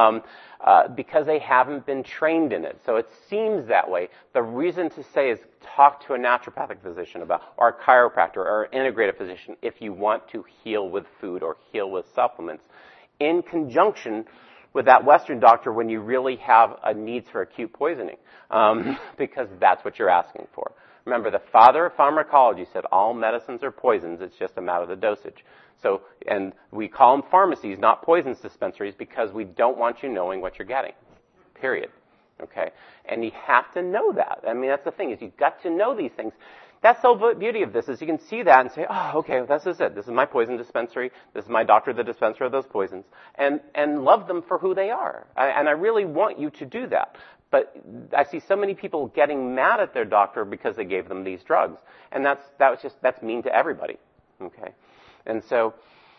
because they haven't been trained in it. So it seems that way. The reason to say is talk to a naturopathic physician or a chiropractor or an integrative physician if you want to heal with food or heal with supplements, in conjunction with that Western doctor when you really have a need for acute poisoning, because that's what you're asking for. Remember, the father of pharmacology said all medicines are poisons, it's just a matter of the dosage. So, and we call them pharmacies, not poisons dispensaries, because we don't want you knowing what you're getting. Period. Okay? And you have to know that. I mean, that's the thing, is you've got to know these things. That's the whole beauty of this, is you can see that and say, oh, okay, this is it. This is my poison dispensary. This is my doctor, the dispenser of those poisons. And love them for who they are. And I really want you to do that. But I see so many people getting mad at their doctor because they gave them these drugs. And that's mean to everybody. Okay? And so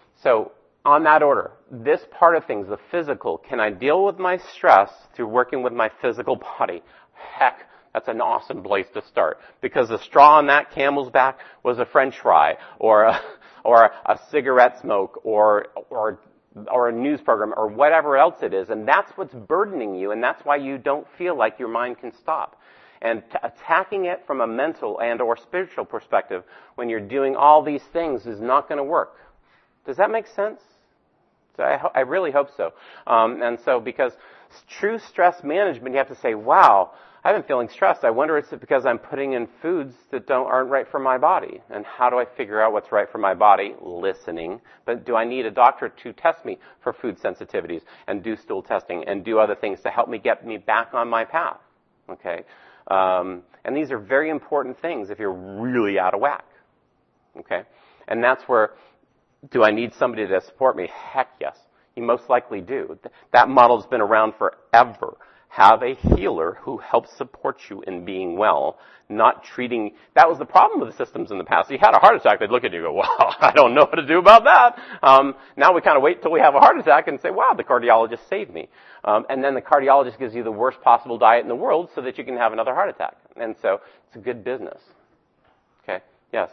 on that order, this part of things, the physical, can I deal with my stress through working with my physical body? Heck, that's an awesome place to start. Because the straw on that camel's back was a French fry, or a cigarette smoke, or a news program, or whatever else it is. And that's what's burdening you, and that's why you don't feel like your mind can stop. And attacking it from a mental and or spiritual perspective when you're doing all these things is not going to work. Does that make sense? So I really hope so. And so because true stress management, you have to say, wow, I've been feeling stressed. I wonder if it's because I'm putting in foods that aren't right for my body. And how do I figure out what's right for my body? Listening. But do I need a doctor to test me for food sensitivities and do stool testing and do other things to help me get me back on my path? Okay? And these are very important things if you're really out of whack. Okay? And that's where, do I need somebody to support me? Heck yes. You most likely do. That model's been around forever. Have a healer who helps support you in being well, not treating. That was the problem with the systems in the past. You had a heart attack, they'd look at you and go, wow, I don't know what to do about that. Now we kind of wait till we have a heart attack and say, wow, the cardiologist saved me. And then the cardiologist gives you the worst possible diet in the world so that you can have another heart attack. And so it's a good business. Okay? Yes?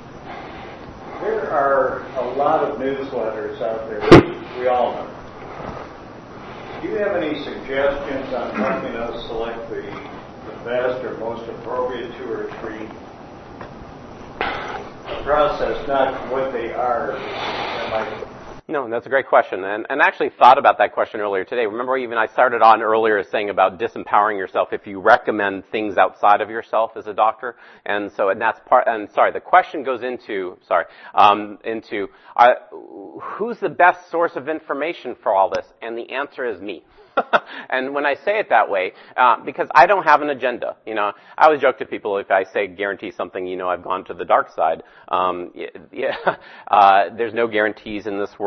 There are a lot of newsletters out there, we all know. Do you have any suggestions on helping us select the best or most appropriate 2 or 3? The process, not what they are. No, that's a great question. And I actually thought about that question earlier today. Remember even I started on earlier saying about disempowering yourself if you recommend things outside of yourself as a doctor. And so, and that's part, and sorry, the question goes into who's the best source of information for all this? And the answer is me. And when I say it that way, because I don't have an agenda, I always joke to people if I say guarantee something, I've gone to the dark side. There's no guarantees in this world.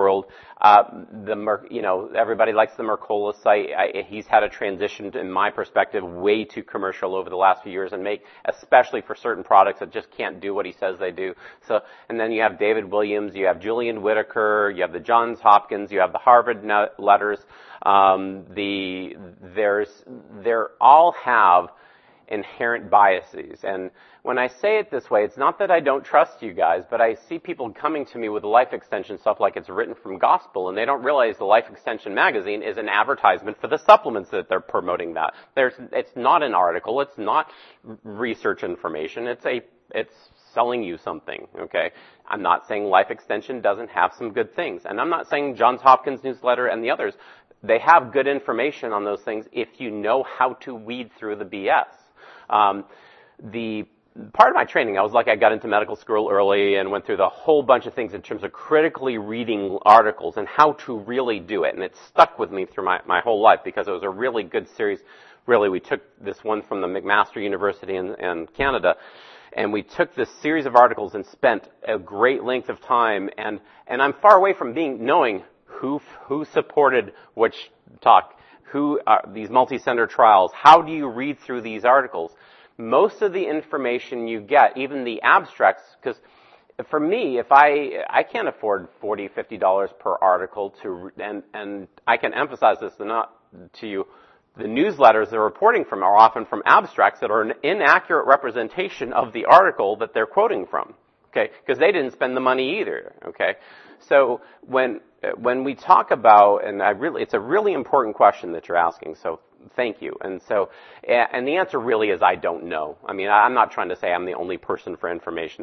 world. Everybody likes the Mercola site. He's had a transition, in my perspective, way too commercial over the last few years, and especially for certain products that just can't do what he says they do. So, and then you have David Williams, you have Julian Whitaker, you have the Johns Hopkins, you have the Harvard letters. They all have inherent biases. And when I say it this way, it's not that I don't trust you guys, but I see people coming to me with life extension stuff like it's written from gospel, and they don't realize the Life Extension magazine is an advertisement for the supplements that they're promoting that. It's not an article, it's not research information, it's selling you something, okay? I'm not saying Life Extension doesn't have some good things, and I'm not saying Johns Hopkins newsletter and the others, they have good information on those things if you know how to weed through the BS. The part of my training, I got into medical school early and went through the whole bunch of things in terms of critically reading articles and how to really do it. And it stuck with me through my whole life because it was a really good series. Really, we took this one from the McMaster University in Canada, and we took this series of articles and spent a great length of time. And I'm far away from knowing who supported which talk. Who are these multi-center trials? How do you read through these articles? Most of the information you get, even the abstracts, because for me, if I can't afford $40, $50 per article and I can emphasize this to you, the newsletters they're reporting from are often from abstracts that are an inaccurate representation of the article that they're quoting from. Okay, because they didn't spend the money either. Okay, so when we talk about, it's a really important question that you're asking. So thank you. And the answer really is I don't know. I mean, I'm not trying to say I'm the only person for information.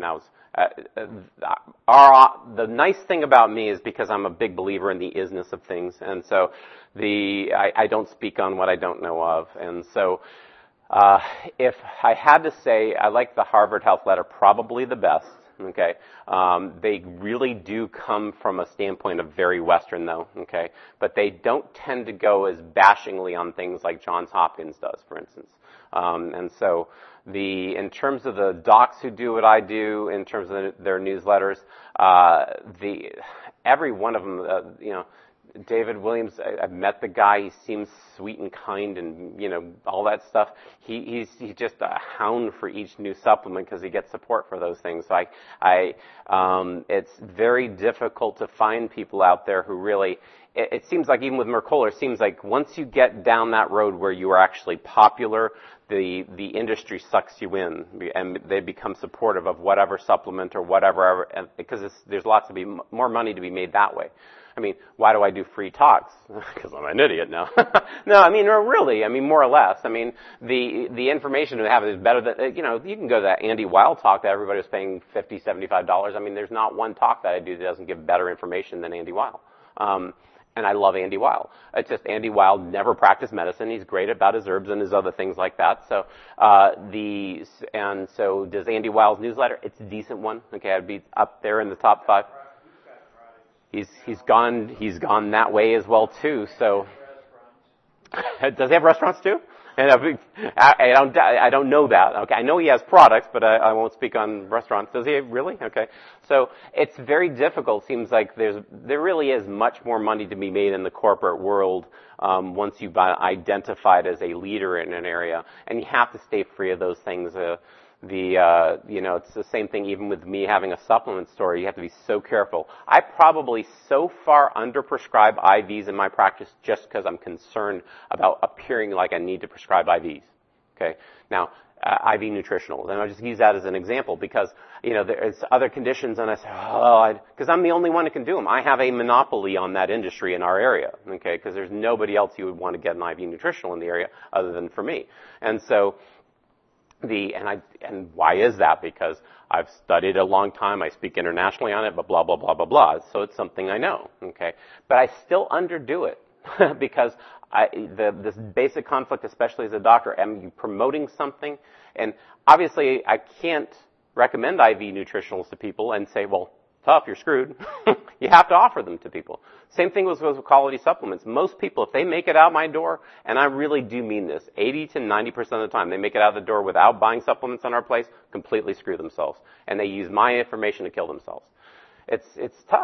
The nice thing about me is because I'm a big believer in the isness of things, and so I don't speak on what I don't know of, and so. If I had to say, I like the Harvard Health Letter probably the best. Okay, they really do come from a standpoint of very Western, though. Okay, but they don't tend to go as bashingly on things like Johns Hopkins does, for instance. And so, in terms of the docs who do what I do, in terms of their newsletters, every one of them, David Williams, I've met the guy. He seems sweet and kind, and all that stuff. He's just a hound for each new supplement because he gets support for those things. So it's very difficult to find people out there who really. It seems like even with Mercola, it seems like once you get down that road where you are actually popular, the industry sucks you in, and they become supportive of whatever supplement or whatever, because there's lots of more money to be made that way. I mean, why do I do free talks? Because I'm an idiot now. No, I mean, really, more or less. I mean, the information we have is better than, you can go to that Andy Weil talk that everybody was paying $50, $75. I mean, there's not one talk that I do that doesn't give better information than Andy Weil. And I love Andy Weil. It's just Andy Weil never practiced medicine. He's great about his herbs and his other things like that. So, so does Andy Weil's newsletter? It's a decent one. Okay, I'd be up there in the top 5. He's gone that way as well too. So, does he have restaurants too? And I don't know that. Okay, I know he has products, but I won't speak on restaurants. Does he really? Okay, so it's very difficult. Seems like there really is much more money to be made in the corporate world once you've been identified as a leader in an area, and you have to stay free of those things. It's the same thing even with me having a supplement store. You have to be so careful. I probably so far underprescribe IVs in my practice just because I'm concerned about appearing like I need to prescribe IVs. Okay? Now, IV nutritional. And I'll just use that as an example because, there's other conditions and I say, because I'm the only one who can do them. I have a monopoly on that industry in our area. Okay? Because there's nobody else you would want to get an IV nutritional in the area other than for me. And so, and why is that? Because I've studied a long time, I speak internationally on it, but blah, blah, blah, blah, blah. So it's something I know, okay? But I still underdo it because this basic conflict, especially as a doctor, am you promoting something? And obviously I can't recommend IV nutritionals to people and say, well, tough, you're screwed. You have to offer them to people. Same thing with quality supplements. Most people, if they make it out my door, and I really do mean this, 80 to 90% of the time, they make it out the door without buying supplements on our place, completely screw themselves. And they use my information to kill themselves. It's tough.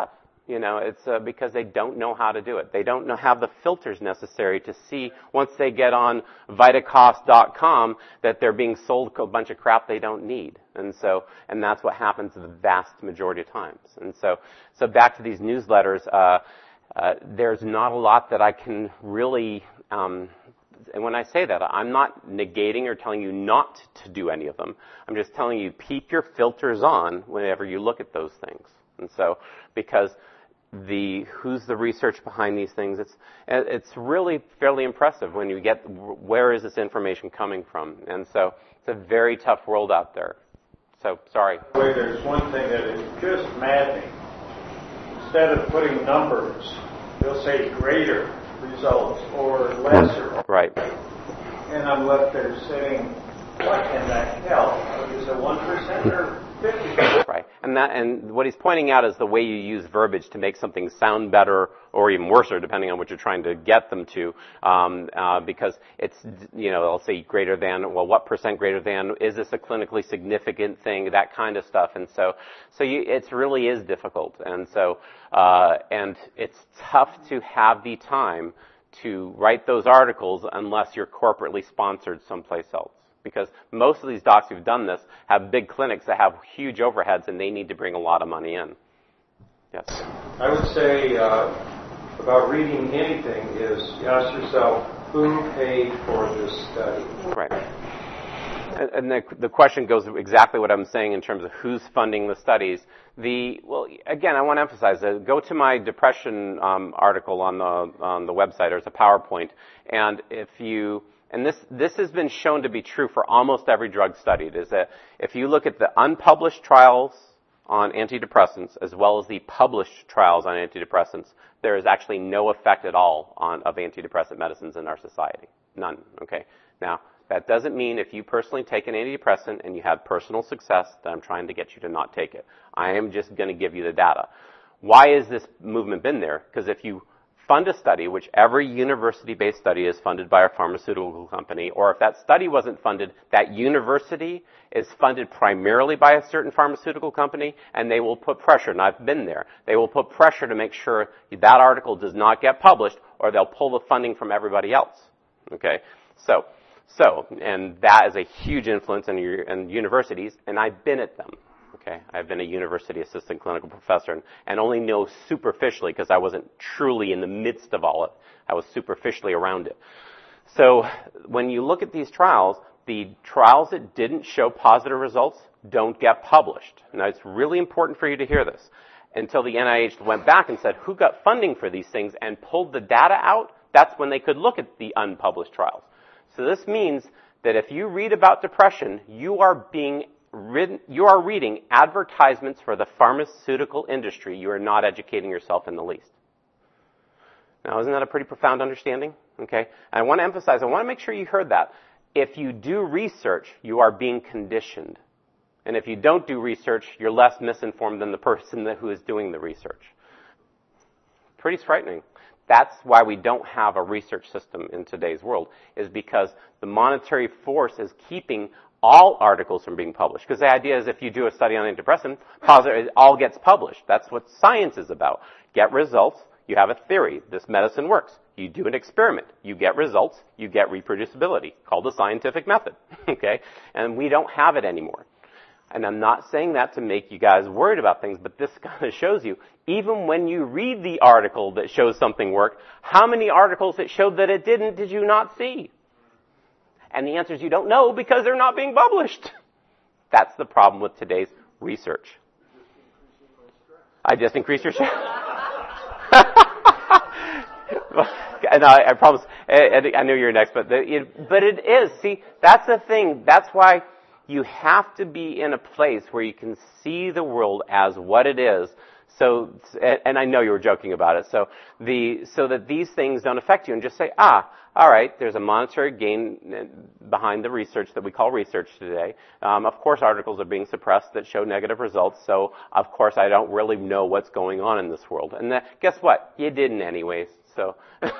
It's because they don't know how to do it. They don't have the filters necessary to see once they get on Vitacost.com that they're being sold a bunch of crap they don't need. And that's what happens the vast majority of times. And so back to these newsletters, there's not a lot that I can really, and when I say that, I'm not negating or telling you not to do any of them. I'm just telling you keep your filters on whenever you look at those things. And so, because who's the research behind these things, it's really fairly impressive when you get where is this information coming from. And so it's a very tough world out there. So, sorry. Wait, there's one thing that is just maddening. Instead of putting numbers, they'll say greater results or lesser. Right. And I'm left there saying, what in the hell? Is it 1% or 50%? Right. And what he's pointing out is the way you use verbiage to make something sound better or even worse, depending on what you're trying to get them to, because it's, they'll say greater than, well, what percent greater than, is this a clinically significant thing, that kind of stuff. And so it really is difficult. And so, and it's tough to have the time to write those articles unless you're corporately sponsored someplace else. Because most of these docs who've done this have big clinics that have huge overheads and they need to bring a lot of money in. Yes? I would say about reading anything is ask yourself, who paid for this study? Right. And the question goes exactly what I'm saying in terms of who's funding the studies. Well, again, I want to emphasize that. Go to my depression article on the website. There's a PowerPoint. And this has been shown to be true for almost every drug studied, is that if you look at the unpublished trials on antidepressants as well as the published trials on antidepressants, there is actually no effect at all of antidepressant medicines in our society. None. Okay? Now, that doesn't mean if you personally take an antidepressant and you have personal success that I'm trying to get you to not take it. I am just going to give you the data. Why has this movement been there? Because if you fund a study, which every university-based study is funded by a pharmaceutical company, or if that study wasn't funded, that university is funded primarily by a certain pharmaceutical company, and they will put pressure, and I've been there, they will put pressure to make sure that article does not get published, or they'll pull the funding from everybody else. Okay? So, and that is a huge influence in universities, and I've been at them. Okay, I've been a university assistant clinical professor and only know superficially because I wasn't truly in the midst of all of it. I was superficially around it. So when you look at these trials, the trials that didn't show positive results don't get published. Now, it's really important for you to hear this. Until the NIH went back and said, who got funding for these things and pulled the data out, that's when they could look at the unpublished trials. So this means that if you read about depression, you are reading advertisements for the pharmaceutical industry. You are not educating yourself in the least. Now, isn't that a pretty profound understanding? Okay? I want to emphasize, I want to make sure you heard that. If you do research, you are being conditioned. And if you don't do research, you're less misinformed than the person who is doing the research. Pretty frightening. That's why we don't have a research system in today's world, is because the monetary force is keeping all articles from being published. Because the idea is if you do a study on antidepressant, it all gets published. That's what science is about. Get results, you have a theory. This medicine works. You do an experiment. You get results, you get reproducibility, called the scientific method. Okay? And we don't have it anymore. And I'm not saying that to make you guys worried about things, but this kind of shows you, even when you read the article that shows something worked, how many articles that showed that it didn't did you not see? And the answer is you don't know because they're not being published. That's the problem with today's research. I just increased your stress. And I promise, I know you're next, but it is. See, that's the thing. That's why you have to be in a place where you can see the world as what it is. So, and I know you were joking about it. So that these things don't affect you, and just say, all right, there's a monetary gain behind the research that we call research today. Of course, articles are being suppressed that show negative results. So, of course, I don't really know what's going on in this world. And guess what? You didn't anyways. So,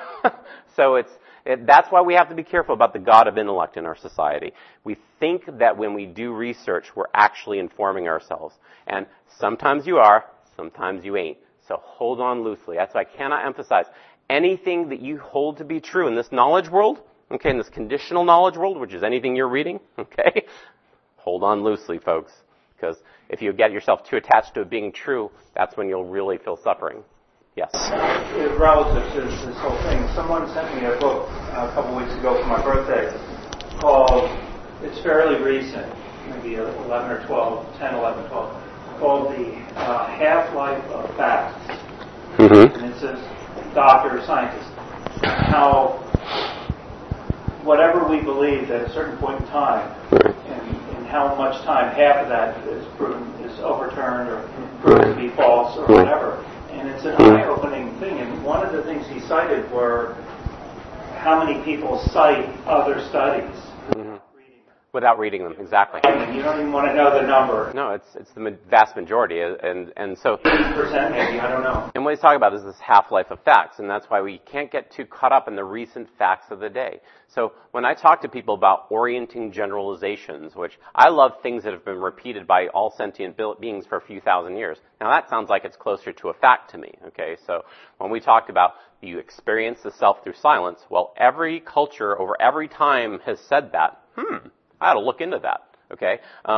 that's why we have to be careful about the God of intellect in our society. We think that when we do research, we're actually informing ourselves. And sometimes you are, sometimes you ain't. So hold on loosely. That's why I cannot emphasize. Anything that you hold to be true in this knowledge world, okay, in this conditional knowledge world, which is anything you're reading, okay, hold on loosely, folks. Because if you get yourself too attached to it being true, that's when you'll really feel suffering. Yes? Relative to this whole thing, someone sent me a book a couple weeks ago for my birthday called, it's fairly recent, maybe 11 or 12, 10, 11, 12, called The Half-Life of Facts. Mm-hmm. And it says, doctor or scientist, how whatever we believe at a certain point in time, and how much time half of that is proven is overturned or proven to be false or whatever. And it's an eye-opening thing. And one of the things he cited were how many people cite other studies without reading them. Exactly. And you don't even want to know the number. No, it's the vast majority, and so 80% maybe, I don't know. And what he's talking about is this half-life of facts, and that's why we can't get too caught up in the recent facts of the day. So when I talk to people about orienting generalizations, which I love things that have been repeated by all sentient beings for a few thousand years. Now that sounds like it's closer to a fact to me, okay? So when we talked about you experience the self through silence, well, every culture over every time has said that. I ought to look into that, okay?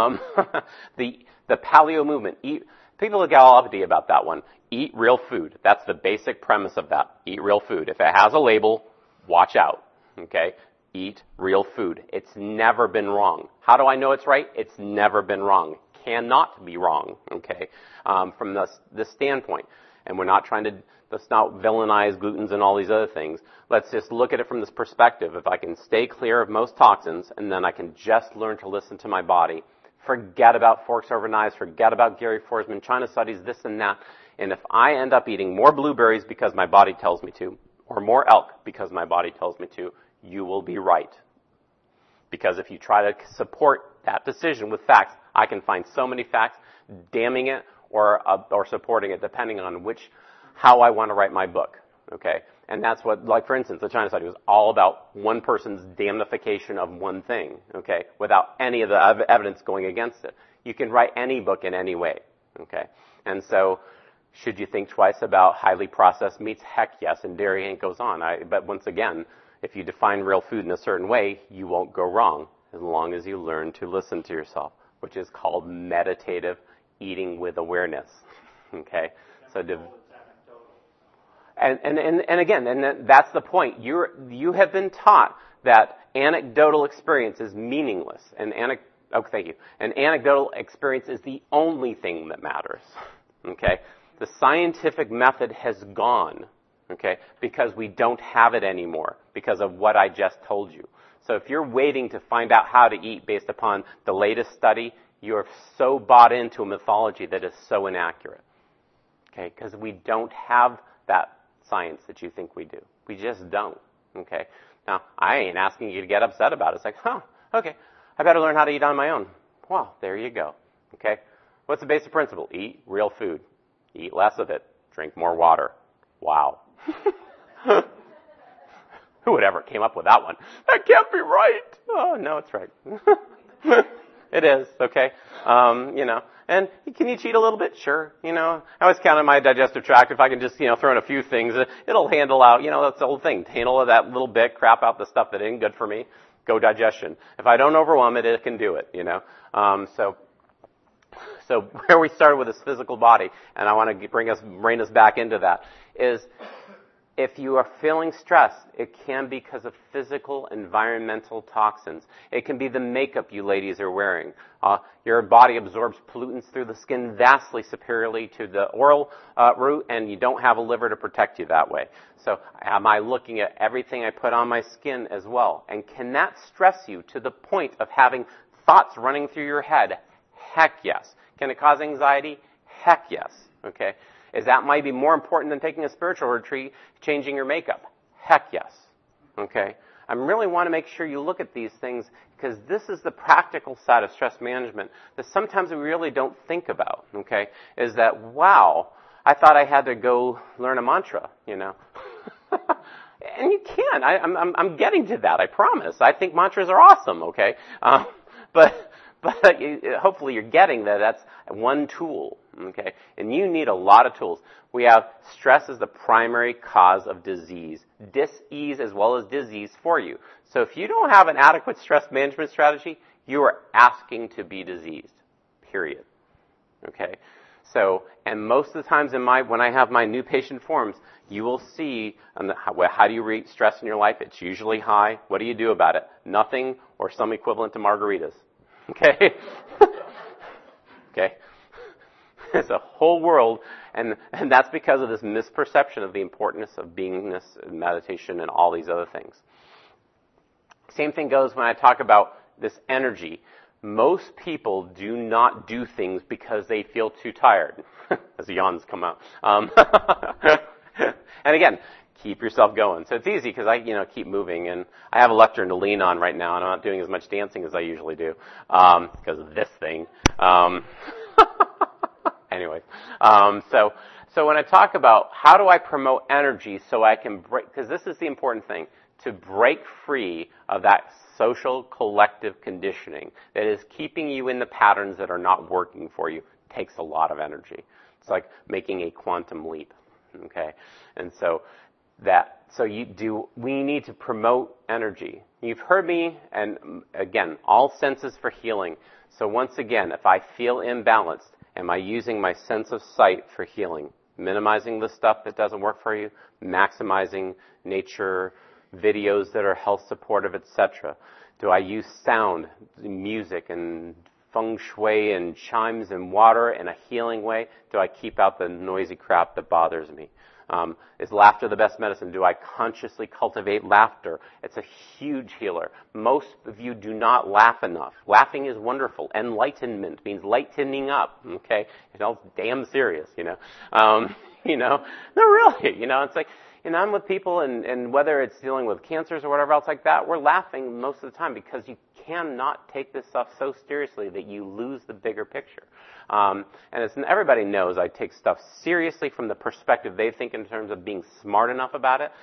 The paleo movement, people get all uppity about that one. Eat real food. That's the basic premise of that. Eat real food. If it has a label, watch out, okay? Eat real food. It's never been wrong. How do I know it's right? It's never been wrong. Cannot be wrong, okay? From this standpoint. And we're not trying to, let's not villainize glutens and all these other things. Let's just look at it from this perspective. If I can stay clear of most toxins, and then I can just learn to listen to my body, forget about forks over knives, forget about Gary Forsman, China studies, this and that. And if I end up eating more blueberries because my body tells me to, or more elk because my body tells me to, you will be right. Because if you try to support that decision with facts, I can find so many facts damning it or supporting it, depending on how I want to write my book, okay? And that's what, like for instance, the China study was all about one person's damnification of one thing, okay, without any of the evidence going against it. You can write any book in any way, okay? And so, should you think twice about highly processed meats? Heck yes, and dairy ain't goes on. But once again, if you define real food in a certain way, you won't go wrong as long as you learn to listen to yourself, which is called meditative eating with awareness, okay? So, And again, that's the point. You have been taught that anecdotal experience is meaningless, and thank you. And anecdotal experience is the only thing that matters. Okay, the scientific method has gone. Okay, because we don't have it anymore because of what I just told you. So if you're waiting to find out how to eat based upon the latest study, you're so bought into a mythology that is so inaccurate. Okay, because we don't have that science that you think we do. We just don't, okay? Now, I ain't asking you to get upset about it. It's like, okay, I better learn how to eat on my own. Well, there you go, okay? What's the basic principle? Eat real food. Eat less of it. Drink more water. Wow. Who would ever came up with that one? That can't be right. Oh, no, it's right. It is, okay? And can you cheat a little bit? Sure. I always count on my digestive tract. If I can just, throw in a few things, it'll handle out, that's the whole thing. Handle that little bit, crap out the stuff that ain't good for me. Go digestion. If I don't overwhelm it, it can do it, So where we started with this physical body, and I want to bring us back into that, is if you are feeling stressed, it can be because of physical, environmental toxins. It can be the makeup you ladies are wearing. Your body absorbs pollutants through the skin vastly superiorly to the oral route, and you don't have a liver to protect you that way. So am I looking at everything I put on my skin as well? And can that stress you to the point of having thoughts running through your head? Heck yes. Can it cause anxiety? Heck yes. Okay. Is that might be more important than taking a spiritual retreat, changing your makeup? Heck yes. Okay? I really want to make sure you look at these things because this is the practical side of stress management that sometimes we really don't think about, okay? Is that, wow, I thought I had to go learn a mantra, And you can. I'm getting to that, I promise. I think mantras are awesome, okay? But But hopefully you're getting that that's one tool, okay? And you need a lot of tools. We have stress as the primary cause of disease, dis-ease as well as disease for you. So if you don't have an adequate stress management strategy, you are asking to be diseased, period, okay? So, and most of the times when I have my new patient forms, you will see how do you rate stress in your life? It's usually high. What do you do about it? Nothing or some equivalent to margaritas. Okay? Okay? It's a whole world, and that's because of this misperception of the importance of beingness and meditation and all these other things. Same thing goes when I talk about this energy. Most people do not do things because they feel too tired. As the yawns come out. And again, keep yourself going. So it's easy because I, keep moving, and I have a lectern to lean on right now, and I'm not doing as much dancing as I usually do because of this thing. Anyways, so when I talk about how do I promote energy so I can break, because this is the important thing, to break free of that social collective conditioning that is keeping you in the patterns that are not working for you takes a lot of energy. It's like making a quantum leap, okay? And we need to promote energy. You've heard me, and again, all senses for healing. So once again, if I feel imbalanced, am I using my sense of sight for healing? Minimizing the stuff that doesn't work for you, maximizing nature, videos that are health supportive, etc. Do I use sound, music, and feng shui and chimes and water in a healing way? Do I keep out the noisy crap that bothers me? Is laughter the best medicine? Do I consciously cultivate laughter? It's a huge healer. Most of you do not laugh enough. Laughing is wonderful. Enlightenment means lightening up, okay? It's all damn serious, No, really, it's like, I'm with people, and whether it's dealing with cancers or whatever else like that, we're laughing most of the time because you cannot take this stuff so seriously that you lose the bigger picture. And everybody knows I take stuff seriously from the perspective they think in terms of being smart enough about it.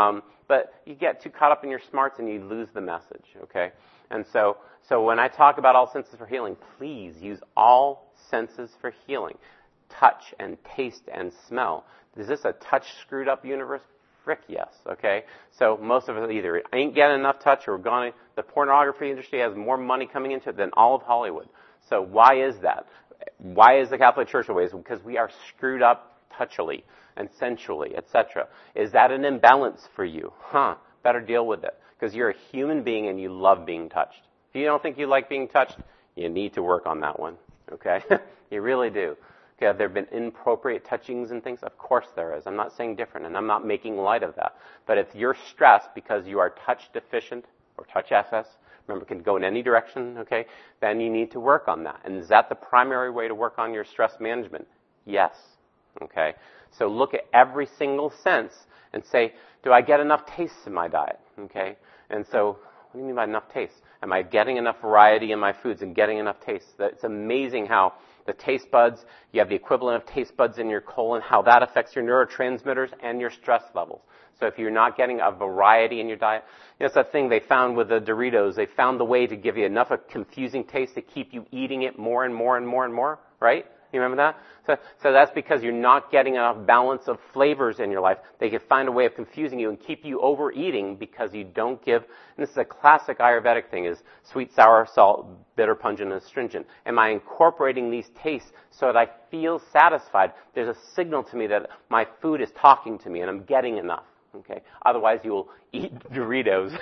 But you get too caught up in your smarts and you lose the message, okay? And so when I talk about all senses for healing, please use all senses for healing. Touch and taste and smell. Is this a touch screwed up universe? Frick yes, okay? So most of us either ain't getting enough touch or the pornography industry has more money coming into it than all of Hollywood. So why is that? Why is the Catholic Church always? Because we are screwed up touchily and sensually, etc. Is that an imbalance for you? Better deal with it. Because you're a human being and you love being touched. If you don't think you like being touched, you need to work on that one, okay? You really do. Okay, have there been inappropriate touchings and things? Of course there is. I'm not saying different, and I'm not making light of that. But if you're stressed because you are touch deficient or touch SS, remember it can go in any direction, okay, then you need to work on that. And is that the primary way to work on your stress management? Yes, okay. So look at every single sense and say, do I get enough tastes in my diet, okay? And so, what do you mean by enough taste? Am I getting enough variety in my foods and getting enough taste? It's amazing how the taste buds, you have the equivalent of taste buds in your colon, how that affects your neurotransmitters and your stress levels. So if you're not getting a variety in your diet, it's that thing they found with the Doritos. They found the way to give you enough of confusing taste to keep you eating it more and more and more and more, right? You remember that? So that's because you're not getting enough balance of flavors in your life. They can find a way of confusing you and keep you overeating because you don't give, and this is a classic Ayurvedic thing, is sweet, sour, salt, bitter, pungent, and astringent. Am I incorporating these tastes so that I feel satisfied? There's a signal to me that my food is talking to me and I'm getting enough. Okay. Otherwise, you will eat Doritos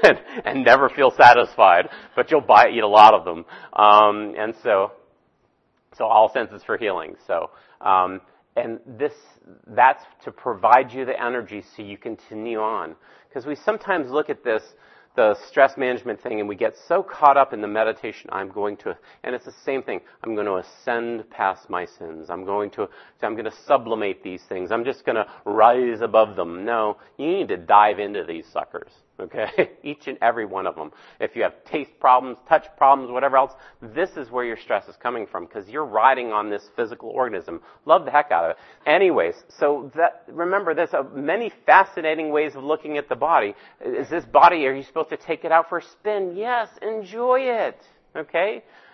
and never feel satisfied, but you'll eat a lot of them. And so all senses for healing. So, and that's to provide you the energy so you continue on. Because we sometimes look at the stress management thing, and we get so caught up in the meditation, and it's the same thing, I'm going to ascend past my sins. I'm going to sublimate these things. I'm just going to rise above them. No, you need to dive into these suckers, okay? Each and every one of them. If you have taste problems, touch problems, whatever else, this is where your stress is coming from, because you're riding on this physical organism. Love the heck out of it. Anyways, so remember, there's many fascinating ways of looking at the body. Is this body, are you supposed to take it out for a spin? Yes, enjoy it, okay?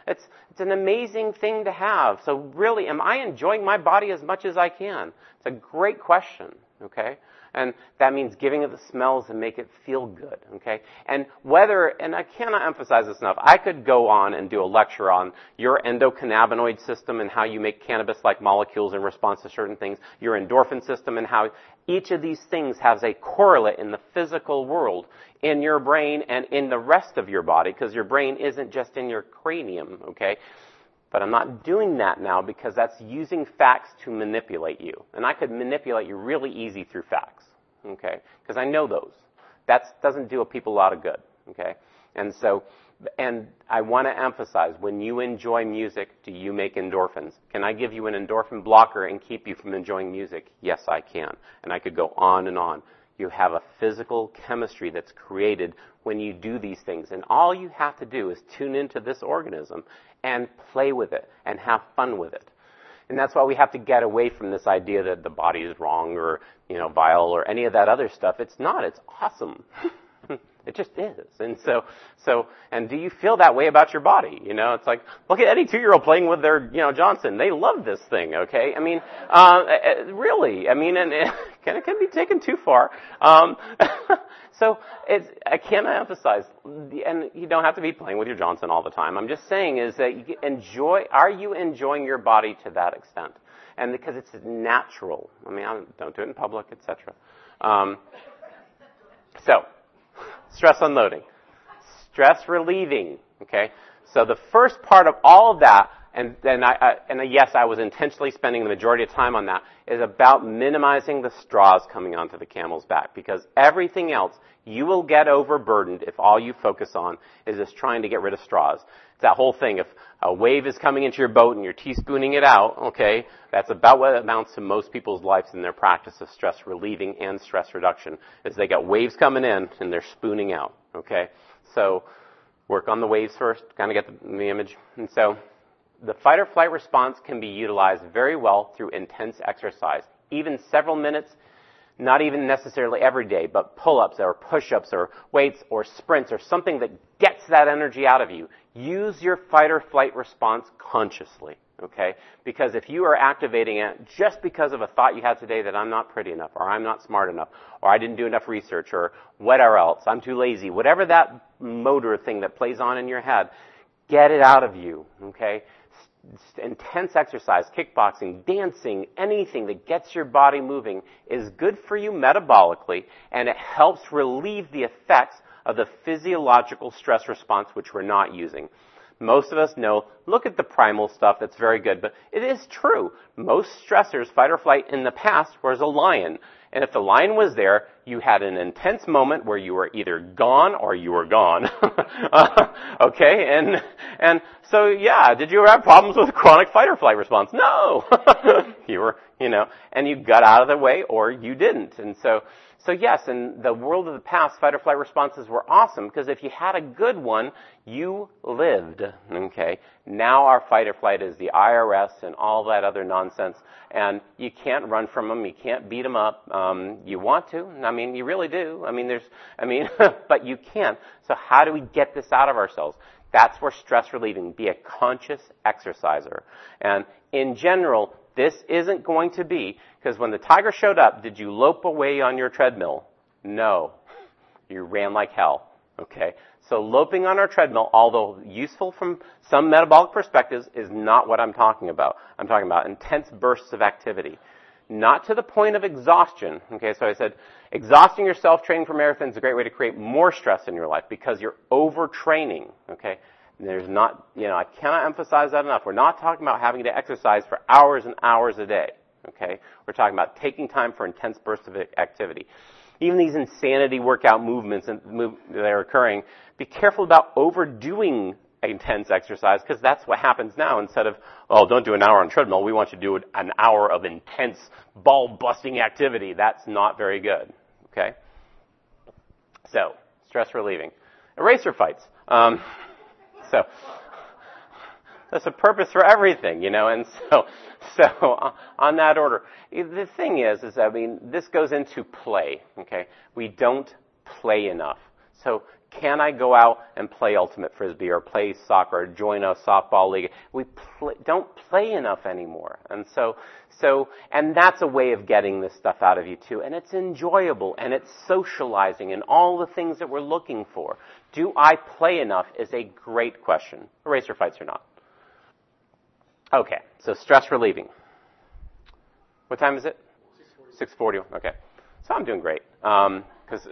It's an amazing thing to have. So really, am I enjoying my body as much as I can? It's a great question, okay? And that means giving it the smells and make it feel good, okay? And I cannot emphasize this enough, I could go on and do a lecture on your endocannabinoid system and how you make cannabis-like molecules in response to certain things, your endorphin system and how each of these things has a correlate in the physical world, in your brain and in the rest of your body, because your brain isn't just in your cranium, okay? But I'm not doing that now because that's using facts to manipulate you. And I could manipulate you really easy through facts, okay? Because I know those. That doesn't do people a lot of good, okay? And I want to emphasize, when you enjoy music, do you make endorphins? Can I give you an endorphin blocker and keep you from enjoying music? Yes, I can. And I could go on and on. You have a physical chemistry that's created when you do these things. And all you have to do is tune into this organism and play with it and have fun with it. And that's why we have to get away from this idea that the body is wrong or, vile or any of that other stuff. It's not. It's awesome. It just is. And and do you feel that way about your body? It's like, look at any 2-year-old playing with their, Johnson. They love this thing, okay? I mean, really. I mean, and it can be taken too far. So I cannot emphasize, and you don't have to be playing with your Johnson all the time. I'm just saying is that are you enjoying your body to that extent? And because it's natural. I mean, don't do it in public, etc. Stress unloading. Stress relieving, okay? So the first part of all of that, and yes, I was intentionally spending the majority of time on that, is about minimizing the straws coming onto the camel's back. Because everything else, you will get overburdened if all you focus on is just trying to get rid of straws. It's that whole thing. If a wave is coming into your boat and you're teaspooning it out, okay, that's about what amounts to most people's lives in their practice of stress relieving and stress reduction, is they got waves coming in and they're spooning out, okay? So work on the waves first, kind of get the image. And so the fight or flight response can be utilized very well through intense exercise, even several minutes, not even necessarily every day, but pull-ups or push-ups or weights or sprints or something that gets that energy out of you. Use your fight or flight response consciously, okay? Because if you are activating it just because of a thought you had today that I'm not pretty enough, or I'm not smart enough, or I didn't do enough research, or whatever else, I'm too lazy, whatever that motor thing that plays on in your head, get it out of you, okay? Intense exercise, kickboxing, dancing, anything that gets your body moving is good for you metabolically, and it helps relieve the effects of the physiological stress response which we're not using. Most of us know, look at the primal stuff, that's very good, but it is true. Most stressors, fight or flight, in the past was a lion. And if the lion was there, you had an intense moment where you were either gone or you were gone. Okay? And so, yeah, did you ever have problems with chronic fight or flight response? No! You were, and you got out of the way or you didn't. And so yes, in the world of the past, fight or flight responses were awesome because if you had a good one, you lived, okay? Now our fight or flight is the IRS and all that other nonsense, and you can't run from them, you can't beat them up. You want to, I mean, you really do. But you can't. So how do we get this out of ourselves? That's where stress relieving, be a conscious exerciser. And in general, this isn't going to be, because when the tiger showed up, did you lope away on your treadmill? No. You ran like hell. Okay? So loping on our treadmill, although useful from some metabolic perspectives, is not what I'm talking about. I'm talking about intense bursts of activity. Not to the point of exhaustion. Okay, so I said, exhausting yourself training for marathons is a great way to create more stress in your life because you're overtraining. Okay? There's not, I cannot emphasize that enough. We're not talking about having to exercise for hours and hours a day. Okay? We're talking about taking time for intense bursts of activity. Even these insanity workout movements that are occurring, be careful about overdoing intense exercise because that's what happens now. Instead of, don't do an hour on treadmill, we want you to do an hour of intense ball-busting activity. That's not very good. Okay? So, stress relieving. Eraser fights. So there's a purpose for everything, and so on that order. The thing is this goes into play, okay? We don't play enough. So Can I go out and play ultimate frisbee or play soccer or join a softball league? We don't play enough anymore. And and that's a way of getting this stuff out of you too. And it's enjoyable and it's socializing and all the things that we're looking for. Do I play enough is a great question. Eraser fights or not. Okay, so stress relieving. What time is it? 6:40. Okay. So I'm doing great. And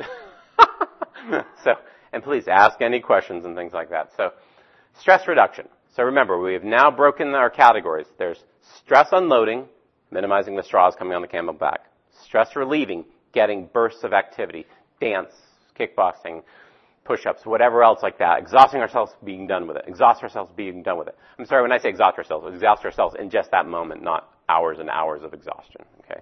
please ask any questions and things like that. So, stress reduction. So remember, we have now broken our categories. There's stress unloading, minimizing the straws coming on the camel back. Stress relieving, getting bursts of activity, dance, kickboxing, push-ups, whatever else like that. Exhausting ourselves, being done with it. Exhaust ourselves, being done with it. I'm sorry, when I say exhaust ourselves in just that moment, not hours and hours of exhaustion. Okay.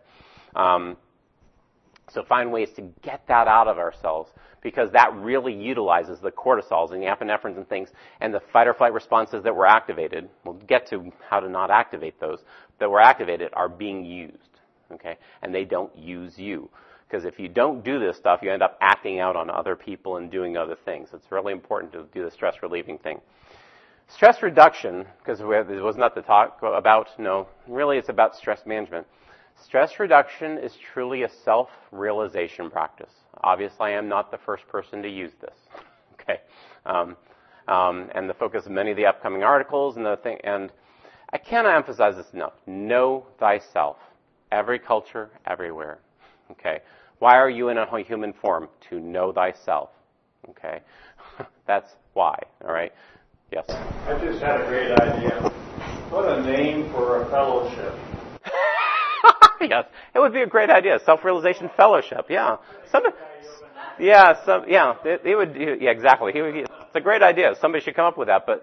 So find ways to get that out of ourselves because that really utilizes the cortisols and the epinephrines and things and the fight or flight responses that were activated. We'll get to how to not activate those. That were activated are being used, okay? And they don't use you. Because if you don't do this stuff, you end up acting out on other people and doing other things. It's really important to do the stress relieving thing. Stress reduction, because this was not the talk about, no, really it's about stress management. Stress reduction is truly a self-realization practice. Obviously, I am not the first person to use this. Okay, and the focus of many of the upcoming articles and I cannot emphasize this enough. Know thyself. Every culture, everywhere. Okay, why are you in a human form? To know thyself. Okay, that's why. All right. Yes. I just had a great idea. What a name for a fellowship. Yes, it would be a great idea. Self-realization fellowship. Yeah. It would. Yeah, exactly. It's a great idea. Somebody should come up with that. But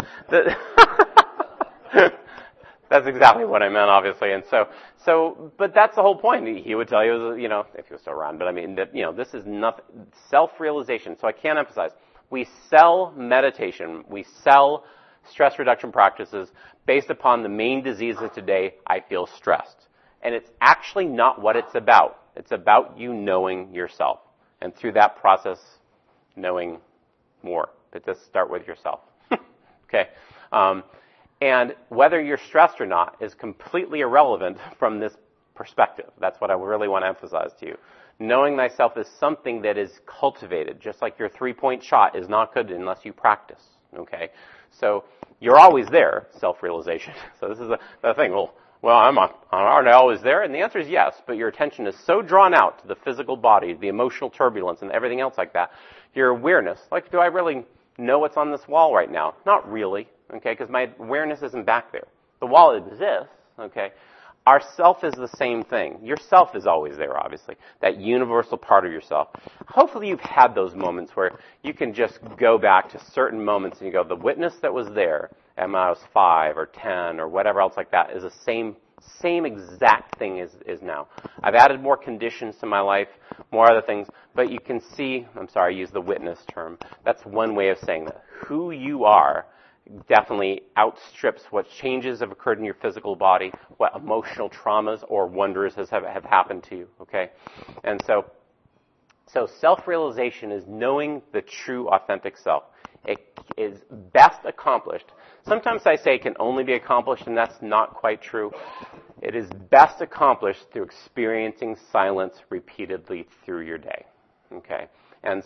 that's exactly what I meant, obviously. And but that's the whole point. He would tell you, if he was still around. But I mean, this is nothing. Self-realization. So I can't emphasize. We sell meditation. We sell stress reduction practices based upon the main disease of today. I feel stressed. And it's actually not what it's about. It's about you knowing yourself. And through that process, knowing more. But just start with yourself. Okay? And whether you're stressed or not is completely irrelevant from this perspective. That's what I really want to emphasize to you. Knowing thyself is something that is cultivated. Just like your 3-point shot is not good unless you practice. Okay? So you're always there, self-realization. So this is the thing. Well, aren't I always there? And the answer is yes, but your attention is so drawn out to the physical body, the emotional turbulence, and everything else like that. Your awareness, like, do I really know what's on this wall right now? Not really, okay, because my awareness isn't back there. The wall exists, okay. Our self is the same thing. Your self is always there, obviously, that universal part of yourself. Hopefully you've had those moments where you can just go back to certain moments and you go, the witness that was there when I was 5 or 10 or whatever else like that is the same exact thing is now. I've added more conditions to my life, more other things, but you can see, I use the witness term. That's one way of saying that. Who you are definitely outstrips what changes have occurred in your physical body, what emotional traumas or wonders have happened to you, okay? And so self-realization is knowing the true, authentic self. It is best accomplished. Sometimes I say it can only be accomplished, and that's not quite true. It is best accomplished through experiencing silence repeatedly through your day, okay? And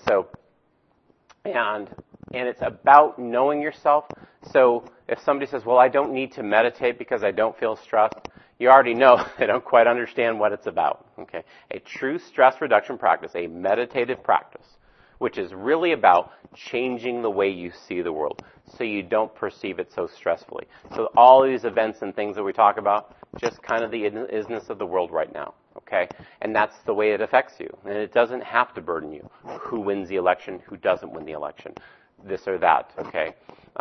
it's about knowing yourself. So if somebody says, well, I don't need to meditate because I don't feel stressed, you already know they don't quite understand what it's about. Okay? A true stress reduction practice, a meditative practice, which is really about changing the way you see the world so you don't perceive it so stressfully. So all these events and things that we talk about, just kind of the isness of the world right now. Okay? And that's the way it affects you. And it doesn't have to burden you. Who wins the election? Who doesn't win the election? This or that. Okay?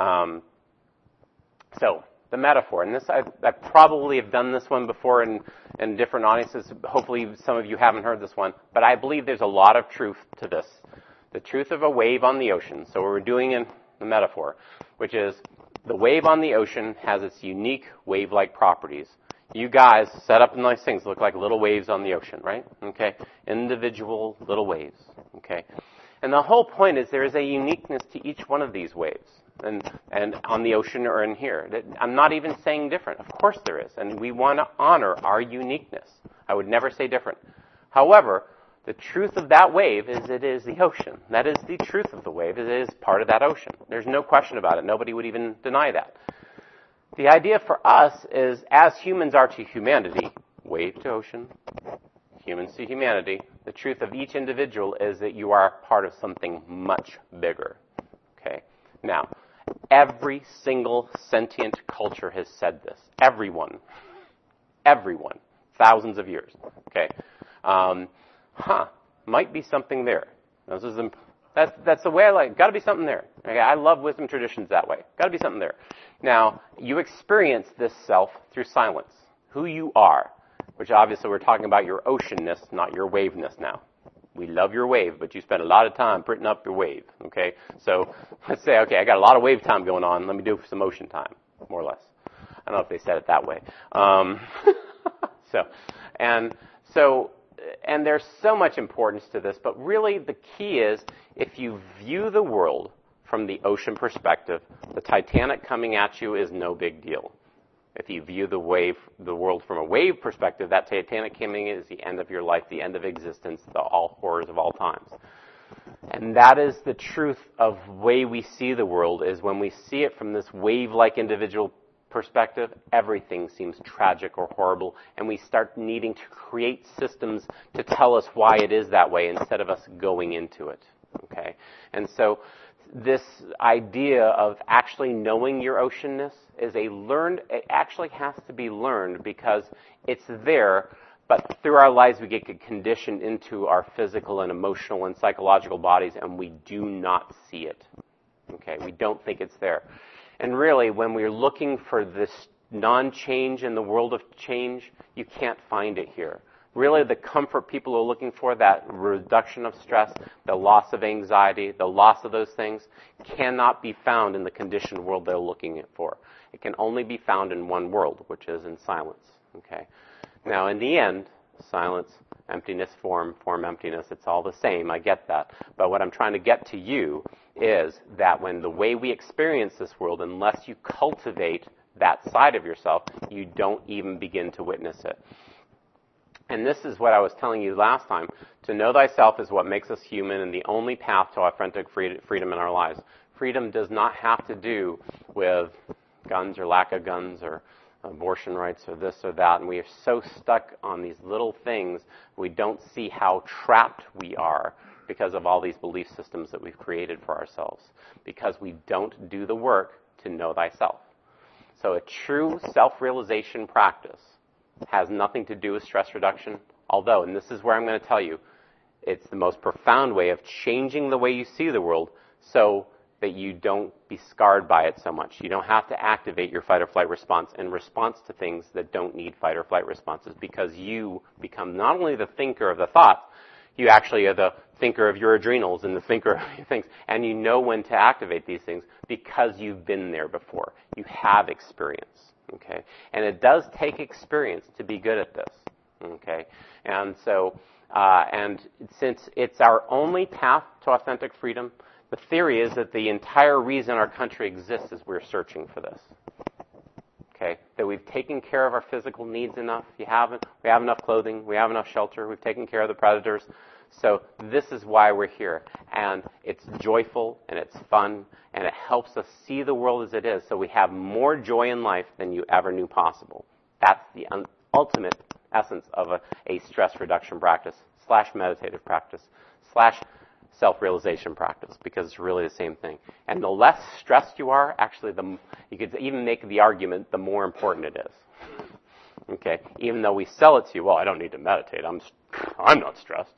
So, the metaphor. And this, I probably have done this one before in different audiences. Hopefully some of you haven't heard this one. But I believe there's a lot of truth to this. The truth of a wave on the ocean. So we're doing in the metaphor, which is the wave on the ocean has its unique wave-like properties. You guys set up nice things, look like little waves on the ocean, right? Okay? Individual little waves, okay? And the whole point is there is a uniqueness to each one of these waves. And on the ocean or in here. I'm not even saying different. Of course there is. And we want to honor our uniqueness. I would never say different. However, the truth of that wave is it is the ocean. That is the truth of the wave. It is part of that ocean. There's no question about it. Nobody would even deny that. The idea for us is, as humans are to humanity, wave to ocean, humans to humanity, the truth of each individual is that you are part of something much bigger. Okay? Now, every single sentient culture has said this. Everyone. Thousands of years. Okay? Might be something there. That's the way I like it. Got to be something there. Okay? I love wisdom traditions that way. Got to be something there. Now, you experience this self through silence. Who you are, which obviously we're talking about your oceanness, not your waveness now. We love your wave, but you spend a lot of time printing up your wave. Okay? So let's say, okay, I got a lot of wave time going on. Let me do some ocean time, more or less. I don't know if they said it that way. And there's so much importance to this, but really the key is if you view the world from the ocean perspective, the Titanic coming at you is no big deal. If you view the world from a wave perspective, that Titanic coming is the end of your life, the end of existence, all horrors of all times. And that is the truth of the way we see the world, is when we see it from this wave-like individual perspective, everything seems tragic or horrible, and we start needing to create systems to tell us why it is that way instead of us going into it. Okay? And so this idea of actually knowing your oceanness is it actually has to be learned because it's there, but through our lives we get conditioned into our physical and emotional and psychological bodies, and we do not see it. Okay? We don't think it's there. And really, when we're looking for this non-change in the world of change, you can't find it here. Really, the comfort people are looking for, that reduction of stress, the loss of anxiety, the loss of those things, cannot be found in the conditioned world they're looking for. It can only be found in one world, which is in silence. Okay? Now, in the end, silence, emptiness, form, emptiness, it's all the same. I get that. But what I'm trying to get to you is that when the way we experience this world, unless you cultivate that side of yourself, you don't even begin to witness it. And this is what I was telling you last time. To know thyself is what makes us human and the only path to authentic freedom in our lives. Freedom does not have to do with guns or lack of guns or abortion rights or this or that. And we are so stuck on these little things, we don't see how trapped we are because of all these belief systems that we've created for ourselves. Because we don't do the work to know thyself. So a true self-realization practice has nothing to do with stress reduction, although, and this is where I'm going to tell you, it's the most profound way of changing the way you see the world so that you don't be scarred by it so much. You don't have to activate your fight or flight response in response to things that don't need fight or flight responses, because you become not only the thinker of the thoughts, you actually are the thinker of your adrenals and the thinker of your things, and you know when to activate these things because you've been there before. You have experience. Okay? And it does take experience to be good at this. Okay? And so, and since it's our only path to authentic freedom, the theory is that the entire reason our country exists is we're searching for this. Okay? That we've taken care of our physical needs enough. We have enough clothing. We have enough shelter. We've taken care of the predators. So this is why we're here. And it's joyful, and it's fun, and it helps us see the world as it is, so we have more joy in life than you ever knew possible. That's the ultimate essence of a stress reduction practice / meditative practice / self-realization practice, because it's really the same thing. And the less stressed you are, actually, you could even make the argument, the more important it is. Okay? Even though we sell it to you, well, I don't need to meditate. I'm not stressed.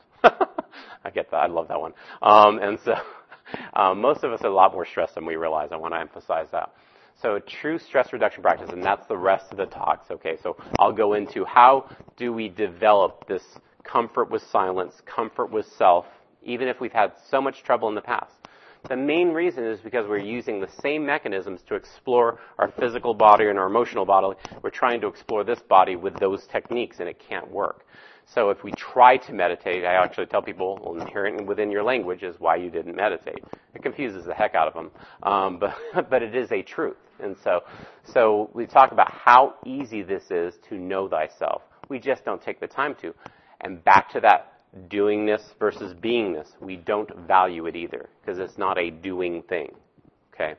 I get that. I love that one. And so most of us are a lot more stressed than we realize. I want to emphasize that. So a true stress reduction practice, and that's the rest of the talks. Okay, so I'll go into how do we develop this comfort with silence, comfort with self, even if we've had so much trouble in the past. The main reason is because we're using the same mechanisms to explore our physical body and our emotional body. We're trying to explore this body with those techniques, and it can't work. So if we try to meditate, I actually tell people, well, inherent within your language is why you didn't meditate. It confuses the heck out of them, but it is a truth. And so we talk about how easy this is to know thyself. We just don't take the time to. And back to that doingness versus beingness. We don't value it either because it's not a doing thing. Okay?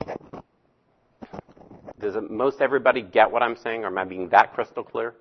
Does most everybody get what I'm saying, or am I being that crystal clear?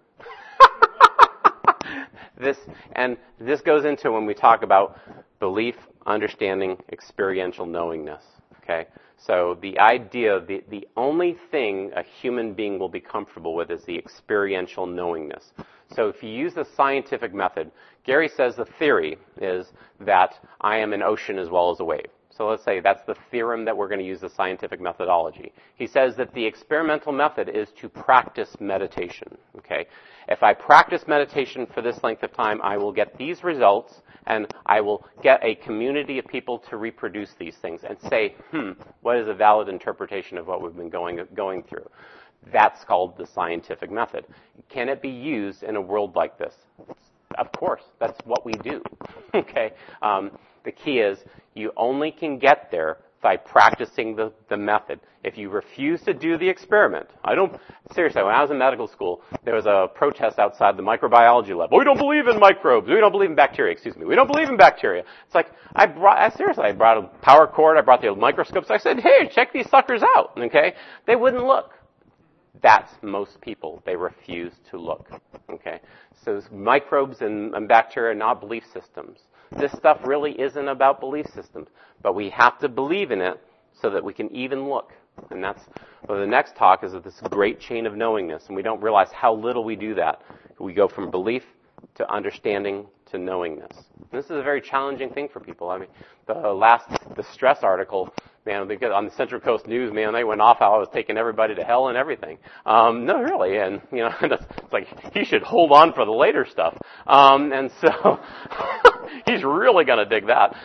This goes into when we talk about belief, understanding, experiential knowingness. Okay? So the idea, the only thing a human being will be comfortable with is the experiential knowingness. So if you use the scientific method, Gary says the theory is that I am an ocean as well as a wave. So let's say that's the theorem that we're going to use the scientific methodology. He says that the experimental method is to practice meditation. Okay? If I practice meditation for this length of time, I will get these results, and I will get a community of people to reproduce these things and say, what is a valid interpretation of what we've been going through? That's called the scientific method. Can it be used in a world like this? Of course, that's what we do. Okay? The key is you only can get there by practicing the method. If you refuse to do the experiment, seriously, when I was in medical school, there was a protest outside the microbiology lab. We don't believe in microbes. We don't believe in bacteria, We don't believe in bacteria. It's like, I brought a power cord, I brought the microscopes, I said, hey, check these suckers out, okay? They wouldn't look. That's most people. They refuse to look, okay? So microbes and bacteria are not belief systems. This stuff really isn't about belief systems, but we have to believe in it so that we can even look. And that's, the next talk is of this great chain of knowingness, and we don't realize how little we do that. We go from belief to understanding to knowingness. And this is a very challenging thing for people. I mean, the stress article, man, because on the Central Coast News, man, they went off how I was taking everybody to hell and everything. No, really, and it's like he should hold on for the later stuff. And so he's really going to dig that.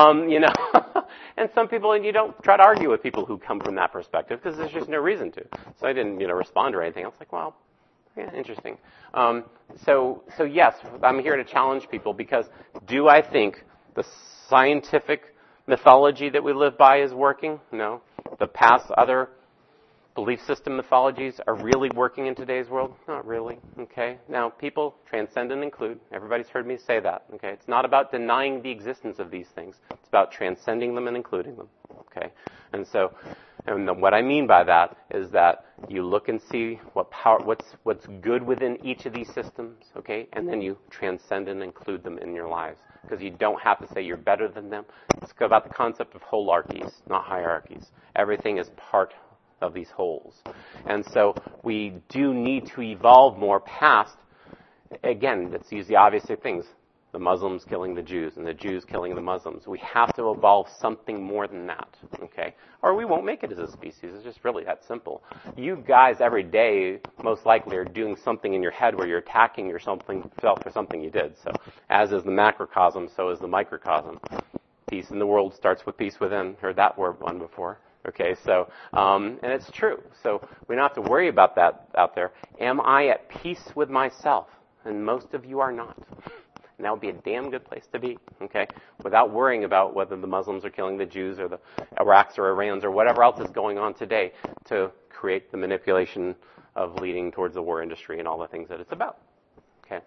And some people, and you don't try to argue with people who come from that perspective because there's just no reason to. So I didn't, respond or anything. I was like, well, yeah, interesting. So yes, I'm here to challenge people because do I think the scientific mythology that we live by is working? No. The past other belief system mythologies are really working in today's world? Not really. Okay. Now, people transcend and include. Everybody's heard me say that. Okay. It's not about denying the existence of these things. It's about transcending them and including them. Okay. And so, what I mean by that is that you look and see what's good within each of these systems, okay, and then you transcend and include them in your lives. Because you don't have to say you're better than them. It's about the concept of holarchies, not hierarchies. Everything is part of these wholes. And so we do need to evolve more past, again, let's use the obvious things. The Muslims killing the Jews and the Jews killing the Muslims. We have to evolve something more than that, okay? Or we won't make it as a species. It's just really that simple. You guys every day most likely are doing something in your head where you're attacking yourself for something you did. So as is the macrocosm, so is the microcosm. Peace in the world starts with peace within. Heard that word one before. Okay, so, and it's true. So we don't have to worry about that out there. Am I at peace with myself? And most of you are not. And that would be a damn good place to be, okay? Without worrying about whether the Muslims are killing the Jews or the Iraqs or Iranians or whatever else is going on today to create the manipulation of leading towards the war industry and all the things that it's about, okay?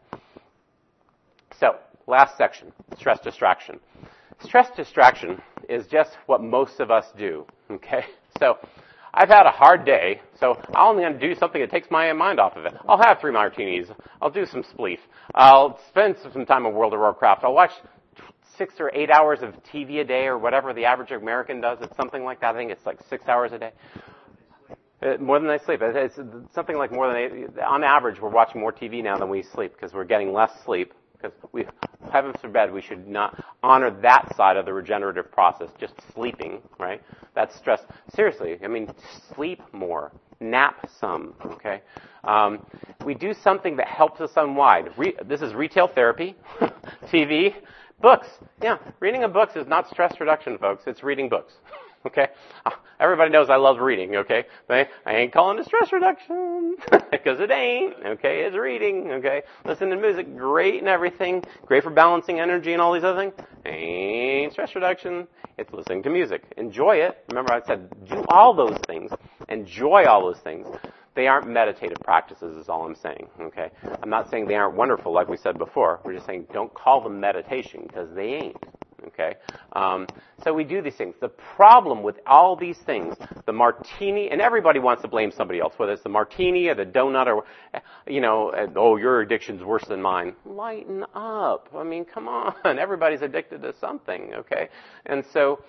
So, last section, stress distraction. Stress distraction is just what most of us do, okay? So, I've had a hard day, so I'm only going to do something that takes my mind off of it. I'll have 3 martinis. I'll do some spleef. I'll spend some time on World of Warcraft. I'll watch 6 or 8 hours of TV a day or whatever the average American does. It's something like that. I think it's like 6 hours a day. More than I sleep. It's something like more than 8. On average, we're watching more TV now than we sleep because we're getting less sleep. Because heaven forbid, we should not honor that side of the regenerative process, just sleeping, right? That's stress. Seriously, I mean, sleep more. Nap some, okay? We do something that helps us unwind. This is retail therapy, TV, Books. Yeah, reading a book is not stress reduction, folks. It's reading books. Okay? Everybody knows I love reading, okay? But I ain't calling it stress reduction, because it ain't, okay? It's reading, okay? Listening to music, great and everything, great for balancing energy and all these other things. Ain't stress reduction. It's listening to music. Enjoy it. Remember I said, do all those things. Enjoy all those things. They aren't meditative practices is all I'm saying, okay? I'm not saying they aren't wonderful like we said before. We're just saying don't call them meditation, because they ain't. Okay, so we do these things. The problem with all these things, the martini, and everybody wants to blame somebody else, whether it's the martini or the donut or, oh, your addiction's worse than mine. Lighten up. I mean, come on. Everybody's addicted to something, okay? And so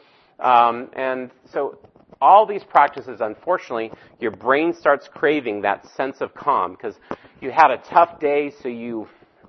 all these practices, unfortunately, your brain starts craving that sense of calm because you had a tough day, so you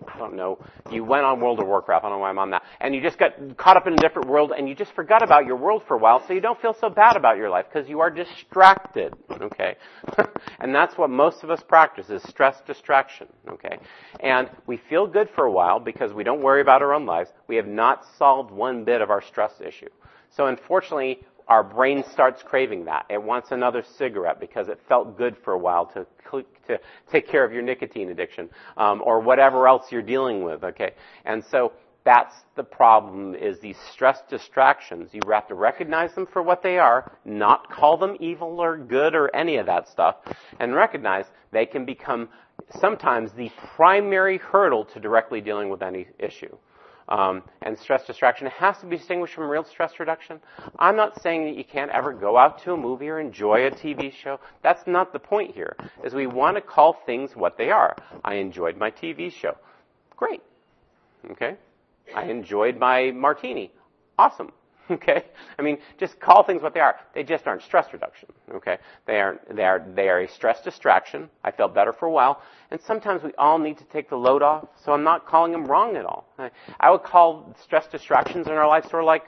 went on World of Warcraft. I don't know why I'm on that. And you just got caught up in a different world, and you just forgot about your world for a while, so you don't feel so bad about your life, because you are distracted, okay? And that's what most of us practice, is stress distraction, okay? And we feel good for a while because we don't worry about our own lives. We have not solved one bit of our stress issue. So unfortunately, our brain starts craving that. It wants another cigarette because it felt good for a while to take care of your nicotine addiction, or whatever else you're dealing with, okay? And so that's the problem, is these stress distractions. You have to recognize them for what they are, not call them evil or good or any of that stuff, and recognize they can become sometimes the primary hurdle to directly dealing with any issue. And stress distraction has to be distinguished from real stress reduction. I'm not saying that you can't ever go out to a movie or enjoy a TV show. That's not the point here, is we want to call things what they are. I enjoyed my TV show. Great. Okay? I enjoyed my martini. Awesome. Okay? I mean, just call things what they are. They just aren't stress reduction. Okay? They are a stress distraction. I felt better for a while. And sometimes we all need to take the load off, so I'm not calling them wrong at all. I would call stress distractions in our life sort of like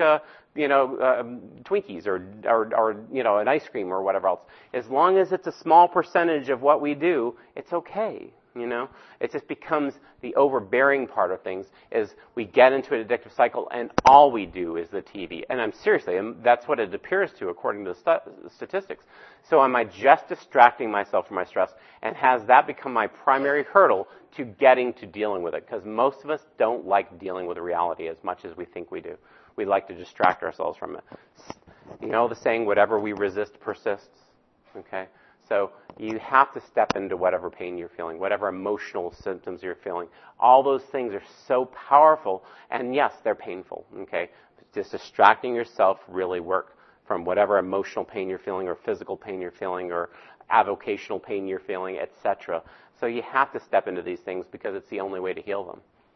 Twinkies or an ice cream or whatever else. As long as it's a small percentage of what we do, it's okay. It just becomes the overbearing part of things, is we get into an addictive cycle and all we do is the TV. And that's what it appears to according to the statistics. So am I just distracting myself from my stress, and has that become my primary hurdle to getting to dealing with it? Because most of us don't like dealing with reality as much as we think we do. We like to distract ourselves from it. The saying, whatever we resist persists. Okay? So you have to step into whatever pain you're feeling, whatever emotional symptoms you're feeling. All those things are so powerful, and yes, they're painful, okay? Just distracting yourself really work from whatever emotional pain you're feeling or physical pain you're feeling or avocational pain you're feeling, etc. So you have to step into these things because it's the only way to heal them.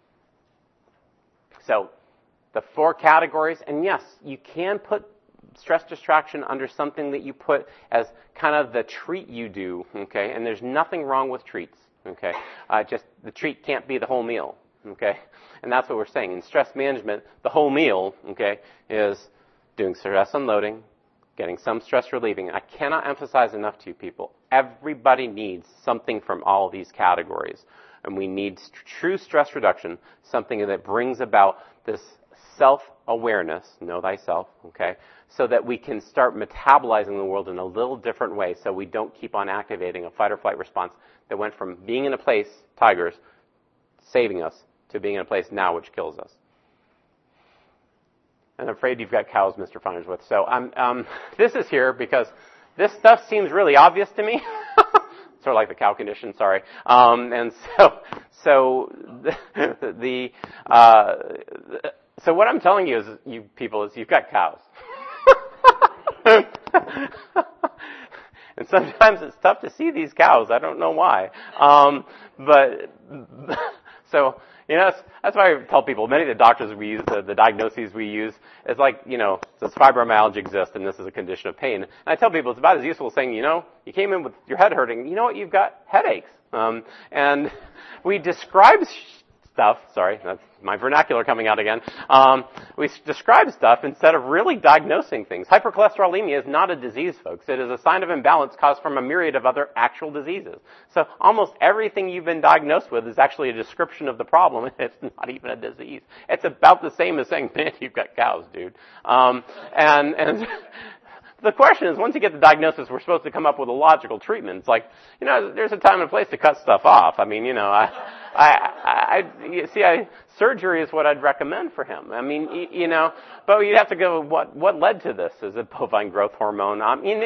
So the 4 categories, and yes, you can put stress distraction under something that you put as kind of the treat you do, okay? And there's nothing wrong with treats, okay? Just the treat can't be the whole meal, okay? And that's what we're saying. In stress management, the whole meal, okay, is doing stress unloading, getting some stress relieving. I cannot emphasize enough to you people, everybody needs something from all of these categories. And we need true stress reduction, something that brings about this self-awareness, know thyself, okay, so that we can start metabolizing the world in a little different way so we don't keep on activating a fight or flight response that went from being in a place, tigers, saving us, to being in a place now which kills us. And I'm afraid you've got cows, Mr. Farnsworth. So this is here because this stuff seems really obvious to me. Sort of like the cow condition, sorry. And so what I'm telling you is, you people, is you've got cows. And sometimes it's tough to see these cows. I don't know why. That's why I tell people, many of the doctors we use, the diagnoses we use, it's like, does fibromyalgia exist and this is a condition of pain? And I tell people it's about as useful as saying, you came in with your head hurting, you know what, you've got headaches. And we describe stuff, sorry, that's my vernacular coming out again. we describe stuff instead of really diagnosing things. Hypercholesterolemia is not a disease, folks. It is a sign of imbalance caused from a myriad of other actual diseases. So almost everything you've been diagnosed with is actually a description of the problem, and it's not even a disease. It's about the same as saying, man, you've got cows, dude. And the question is, once you get the diagnosis, we're supposed to come up with a logical treatment. It's like, there's a time and a place to cut stuff off. I mean, surgery is what I'd recommend for him. I mean, but you'd have to go, what led to this? Is it bovine growth hormone? I mean,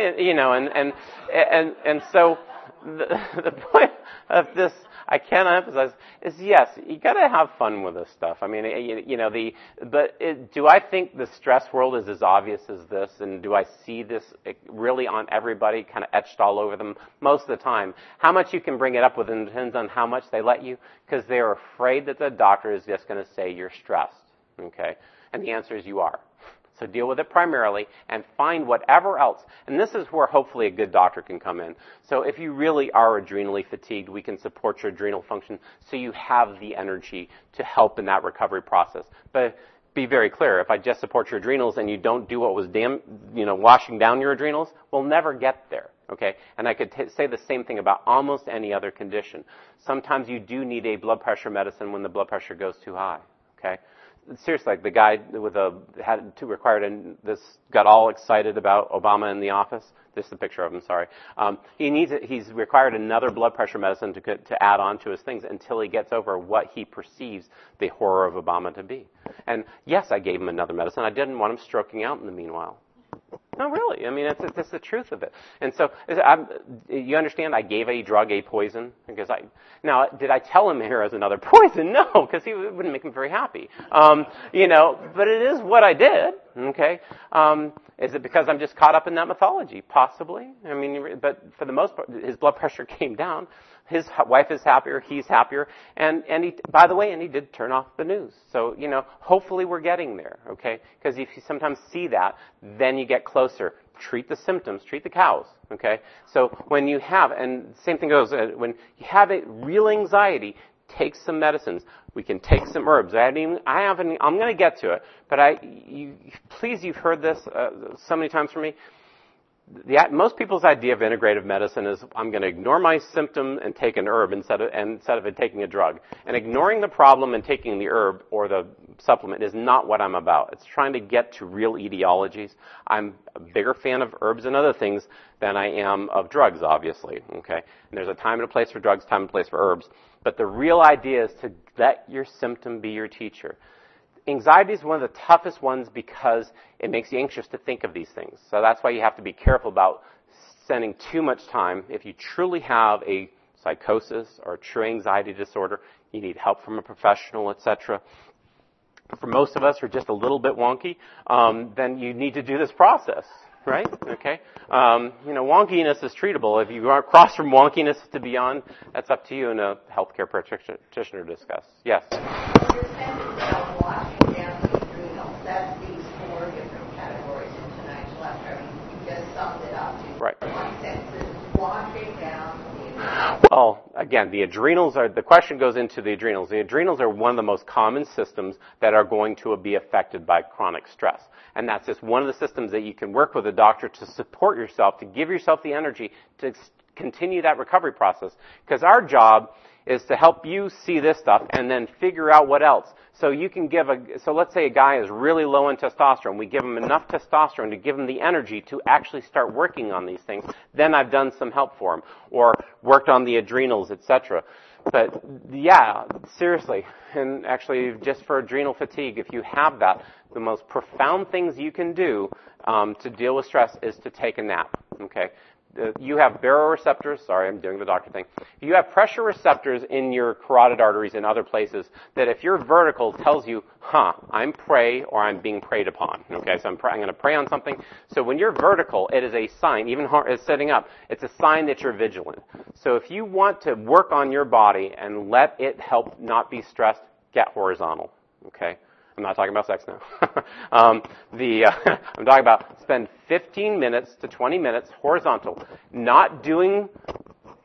and so the point of this, I cannot emphasize, is yes, you gotta have fun with this stuff. I mean, do I think the stress world is as obvious as this, and do I see this really on everybody, kind of etched all over them? Most of the time. How much you can bring it up with them depends on how much they let you, because they're afraid that the doctor is just gonna say you're stressed, okay? And the answer is you are. So deal with it primarily and find whatever else. And this is where hopefully a good doctor can come in. So if you really are adrenally fatigued, we can support your adrenal function so you have the energy to help in that recovery process. But be very clear, if I just support your adrenals and you don't do what was washing down your adrenals, we'll never get there. Okay? And I could say the same thing about almost any other condition. Sometimes you do need a blood pressure medicine when the blood pressure goes too high. Okay? Seriously, like the guy had two required, and this got all excited about Obama in the office. This is a picture of him, sorry. He's required another blood pressure medicine to add on to his things until he gets over what he perceives the horror of Obama to be. And yes, I gave him another medicine. I didn't want him stroking out in the meanwhile. No, really. I mean, it's the truth of it. And so, you understand, I gave a drug, a poison, because now, did I tell him here as another poison? No, because it wouldn't make him very happy. But it is what I did, okay? Is it because I'm just caught up in that mythology? Possibly. I mean, but for the most part, his blood pressure came down. His wife is happier, he's happier, and he, by the way, and he did turn off the news. So, hopefully we're getting there, okay? Because if you sometimes see that, then you get closer. Treat the symptoms, treat the cows, okay? So when you have, and same thing goes, when you have a real anxiety, take some medicines. We can take some herbs. I'm going to get to it, but please, you've heard this so many times from me. Most people's idea of integrative medicine is I'm going to ignore my symptom and take an herb instead of taking a drug. And ignoring the problem and taking the herb or the supplement is not what I'm about. It's trying to get to real etiologies. I'm a bigger fan of herbs and other things than I am of drugs, obviously. Okay? And there's a time and a place for drugs, time and place for herbs. But the real idea is to let your symptom be your teacher. Anxiety is one of the toughest ones because it makes you anxious to think of these things. So that's why you have to be careful about spending too much time. If you truly have a psychosis or a true anxiety disorder, you need help from a professional, etc. For most of us who are just a little bit wonky, then you need to do this process, right? Okay? Wonkiness is treatable. If you are cross from wonkiness to beyond, that's up to you and a healthcare practitioner to discuss. Yes? Washing down the adrenals, that's these 4 different categories in tonight's lecture. You just summed it up. Right. One sentence is washing down the adrenals. Well, again, the question goes into the adrenals. The adrenals are one of the most common systems that are going to be affected by chronic stress. And that's just one of the systems that you can work with a doctor to support yourself, to give yourself the energy to continue that recovery process. Because our job is to help you see this stuff and then figure out what else. So you can so let's say a guy is really low in testosterone. We give him enough testosterone to give him the energy to actually start working on these things. Then I've done some help for him or worked on the adrenals, etc. But yeah, seriously, and actually just for adrenal fatigue, if you have that, the most profound things you can do to deal with stress is to take a nap, okay? You have baroreceptors, sorry, I'm doing the doctor thing. You have pressure receptors in your carotid arteries and other places that if you're vertical tells you, I'm prey or I'm being preyed upon. Okay, so I'm going to prey on something. So when you're vertical, it is a sign, even as sitting up, it's a sign that you're vigilant. So if you want to work on your body and let it help not be stressed, get horizontal. Okay? I'm not talking about sex now. I'm talking about spend 15 minutes to 20 minutes horizontal, not doing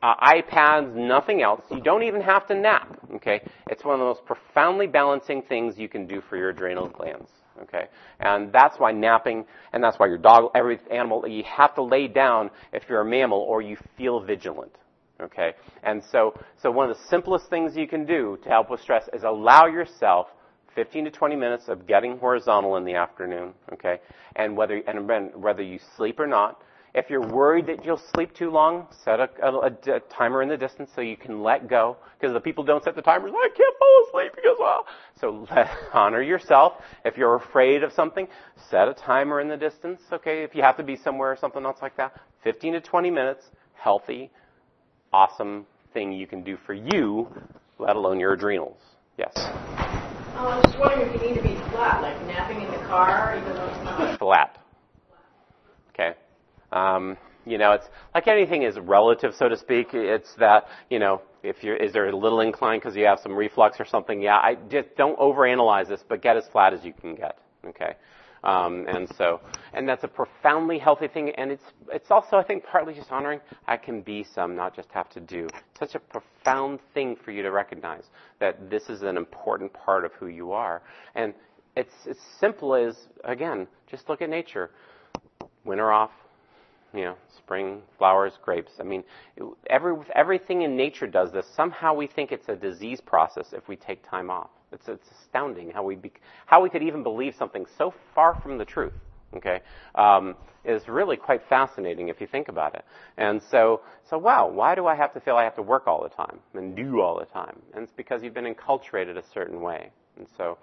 iPads, nothing else. You don't even have to nap, okay? It's one of the most profoundly balancing things you can do for your adrenal glands, okay? And that's why napping, and that's why your dog, every animal, you have to lay down if you're a mammal or you feel vigilant, okay? And so one of the simplest things you can do to help with stress is allow yourself 15 to 20 minutes of getting horizontal in the afternoon, okay? And whether you sleep or not. If you're worried that you'll sleep too long, set a timer in the distance so you can let go. Because the people don't set the timers, I can't fall asleep because, well. So honor yourself. If you're afraid of something, set a timer in the distance, okay? If you have to be somewhere or something else like that. 15 to 20 minutes, healthy, awesome thing you can do for you, let alone your adrenals. Yes? I was just wondering if you need to be flat, like napping in the car, even though it's not. Flat. Okay? It's like anything is relative, so to speak. It's that, is there a little incline because you have some reflux or something? Yeah, I just don't overanalyze this, but get as flat as you can get. Okay? And that's a profoundly healthy thing, and it's also, I think, partly just honoring I can be some, not just have to do. Such a profound thing for you to recognize that this is an important part of who you are. And it's as simple as, again, just look at nature. Winter off, spring, flowers, grapes. I mean, everything in nature does this. Somehow we think it's a disease process if we take time off. It's astounding how we could even believe something so far from the truth. Okay, is really quite fascinating if you think about it. And so wow, why do I have to feel I have to work all the time and do all the time? And it's because you've been enculturated a certain way. And so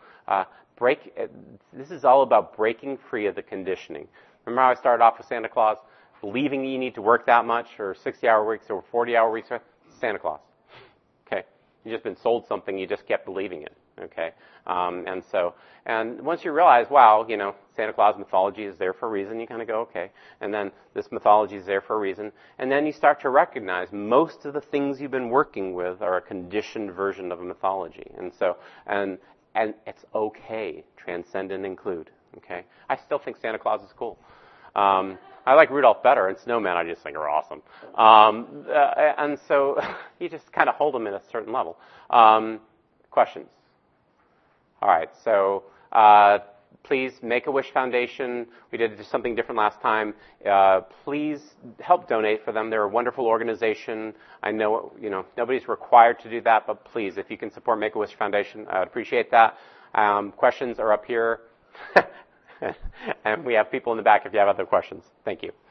this is all about breaking free of the conditioning. Remember how I started off with Santa Claus? Believing that you need to work that much, or 60-hour weeks, or 40-hour weeks, Santa Claus. Okay? You've just been sold something, you just kept believing it. Okay? And once you realize, wow, Santa Claus mythology is there for a reason, you kind of go, okay. And then this mythology is there for a reason. And then you start to recognize most of the things you've been working with are a conditioned version of a mythology. And it's okay. Transcend and include. Okay? I still think Santa Claus is cool. I like Rudolph better, and snowmen I just think are awesome. And so you just kind of hold them in a certain level. Questions? All right, so please, Make-A-Wish Foundation. We did something different last time. Please help donate for them. They're a wonderful organization. I know, nobody's required to do that, but please, if you can support Make-A-Wish Foundation, I'd appreciate that. Questions are up here. And we have people in the back if you have other questions. Thank you.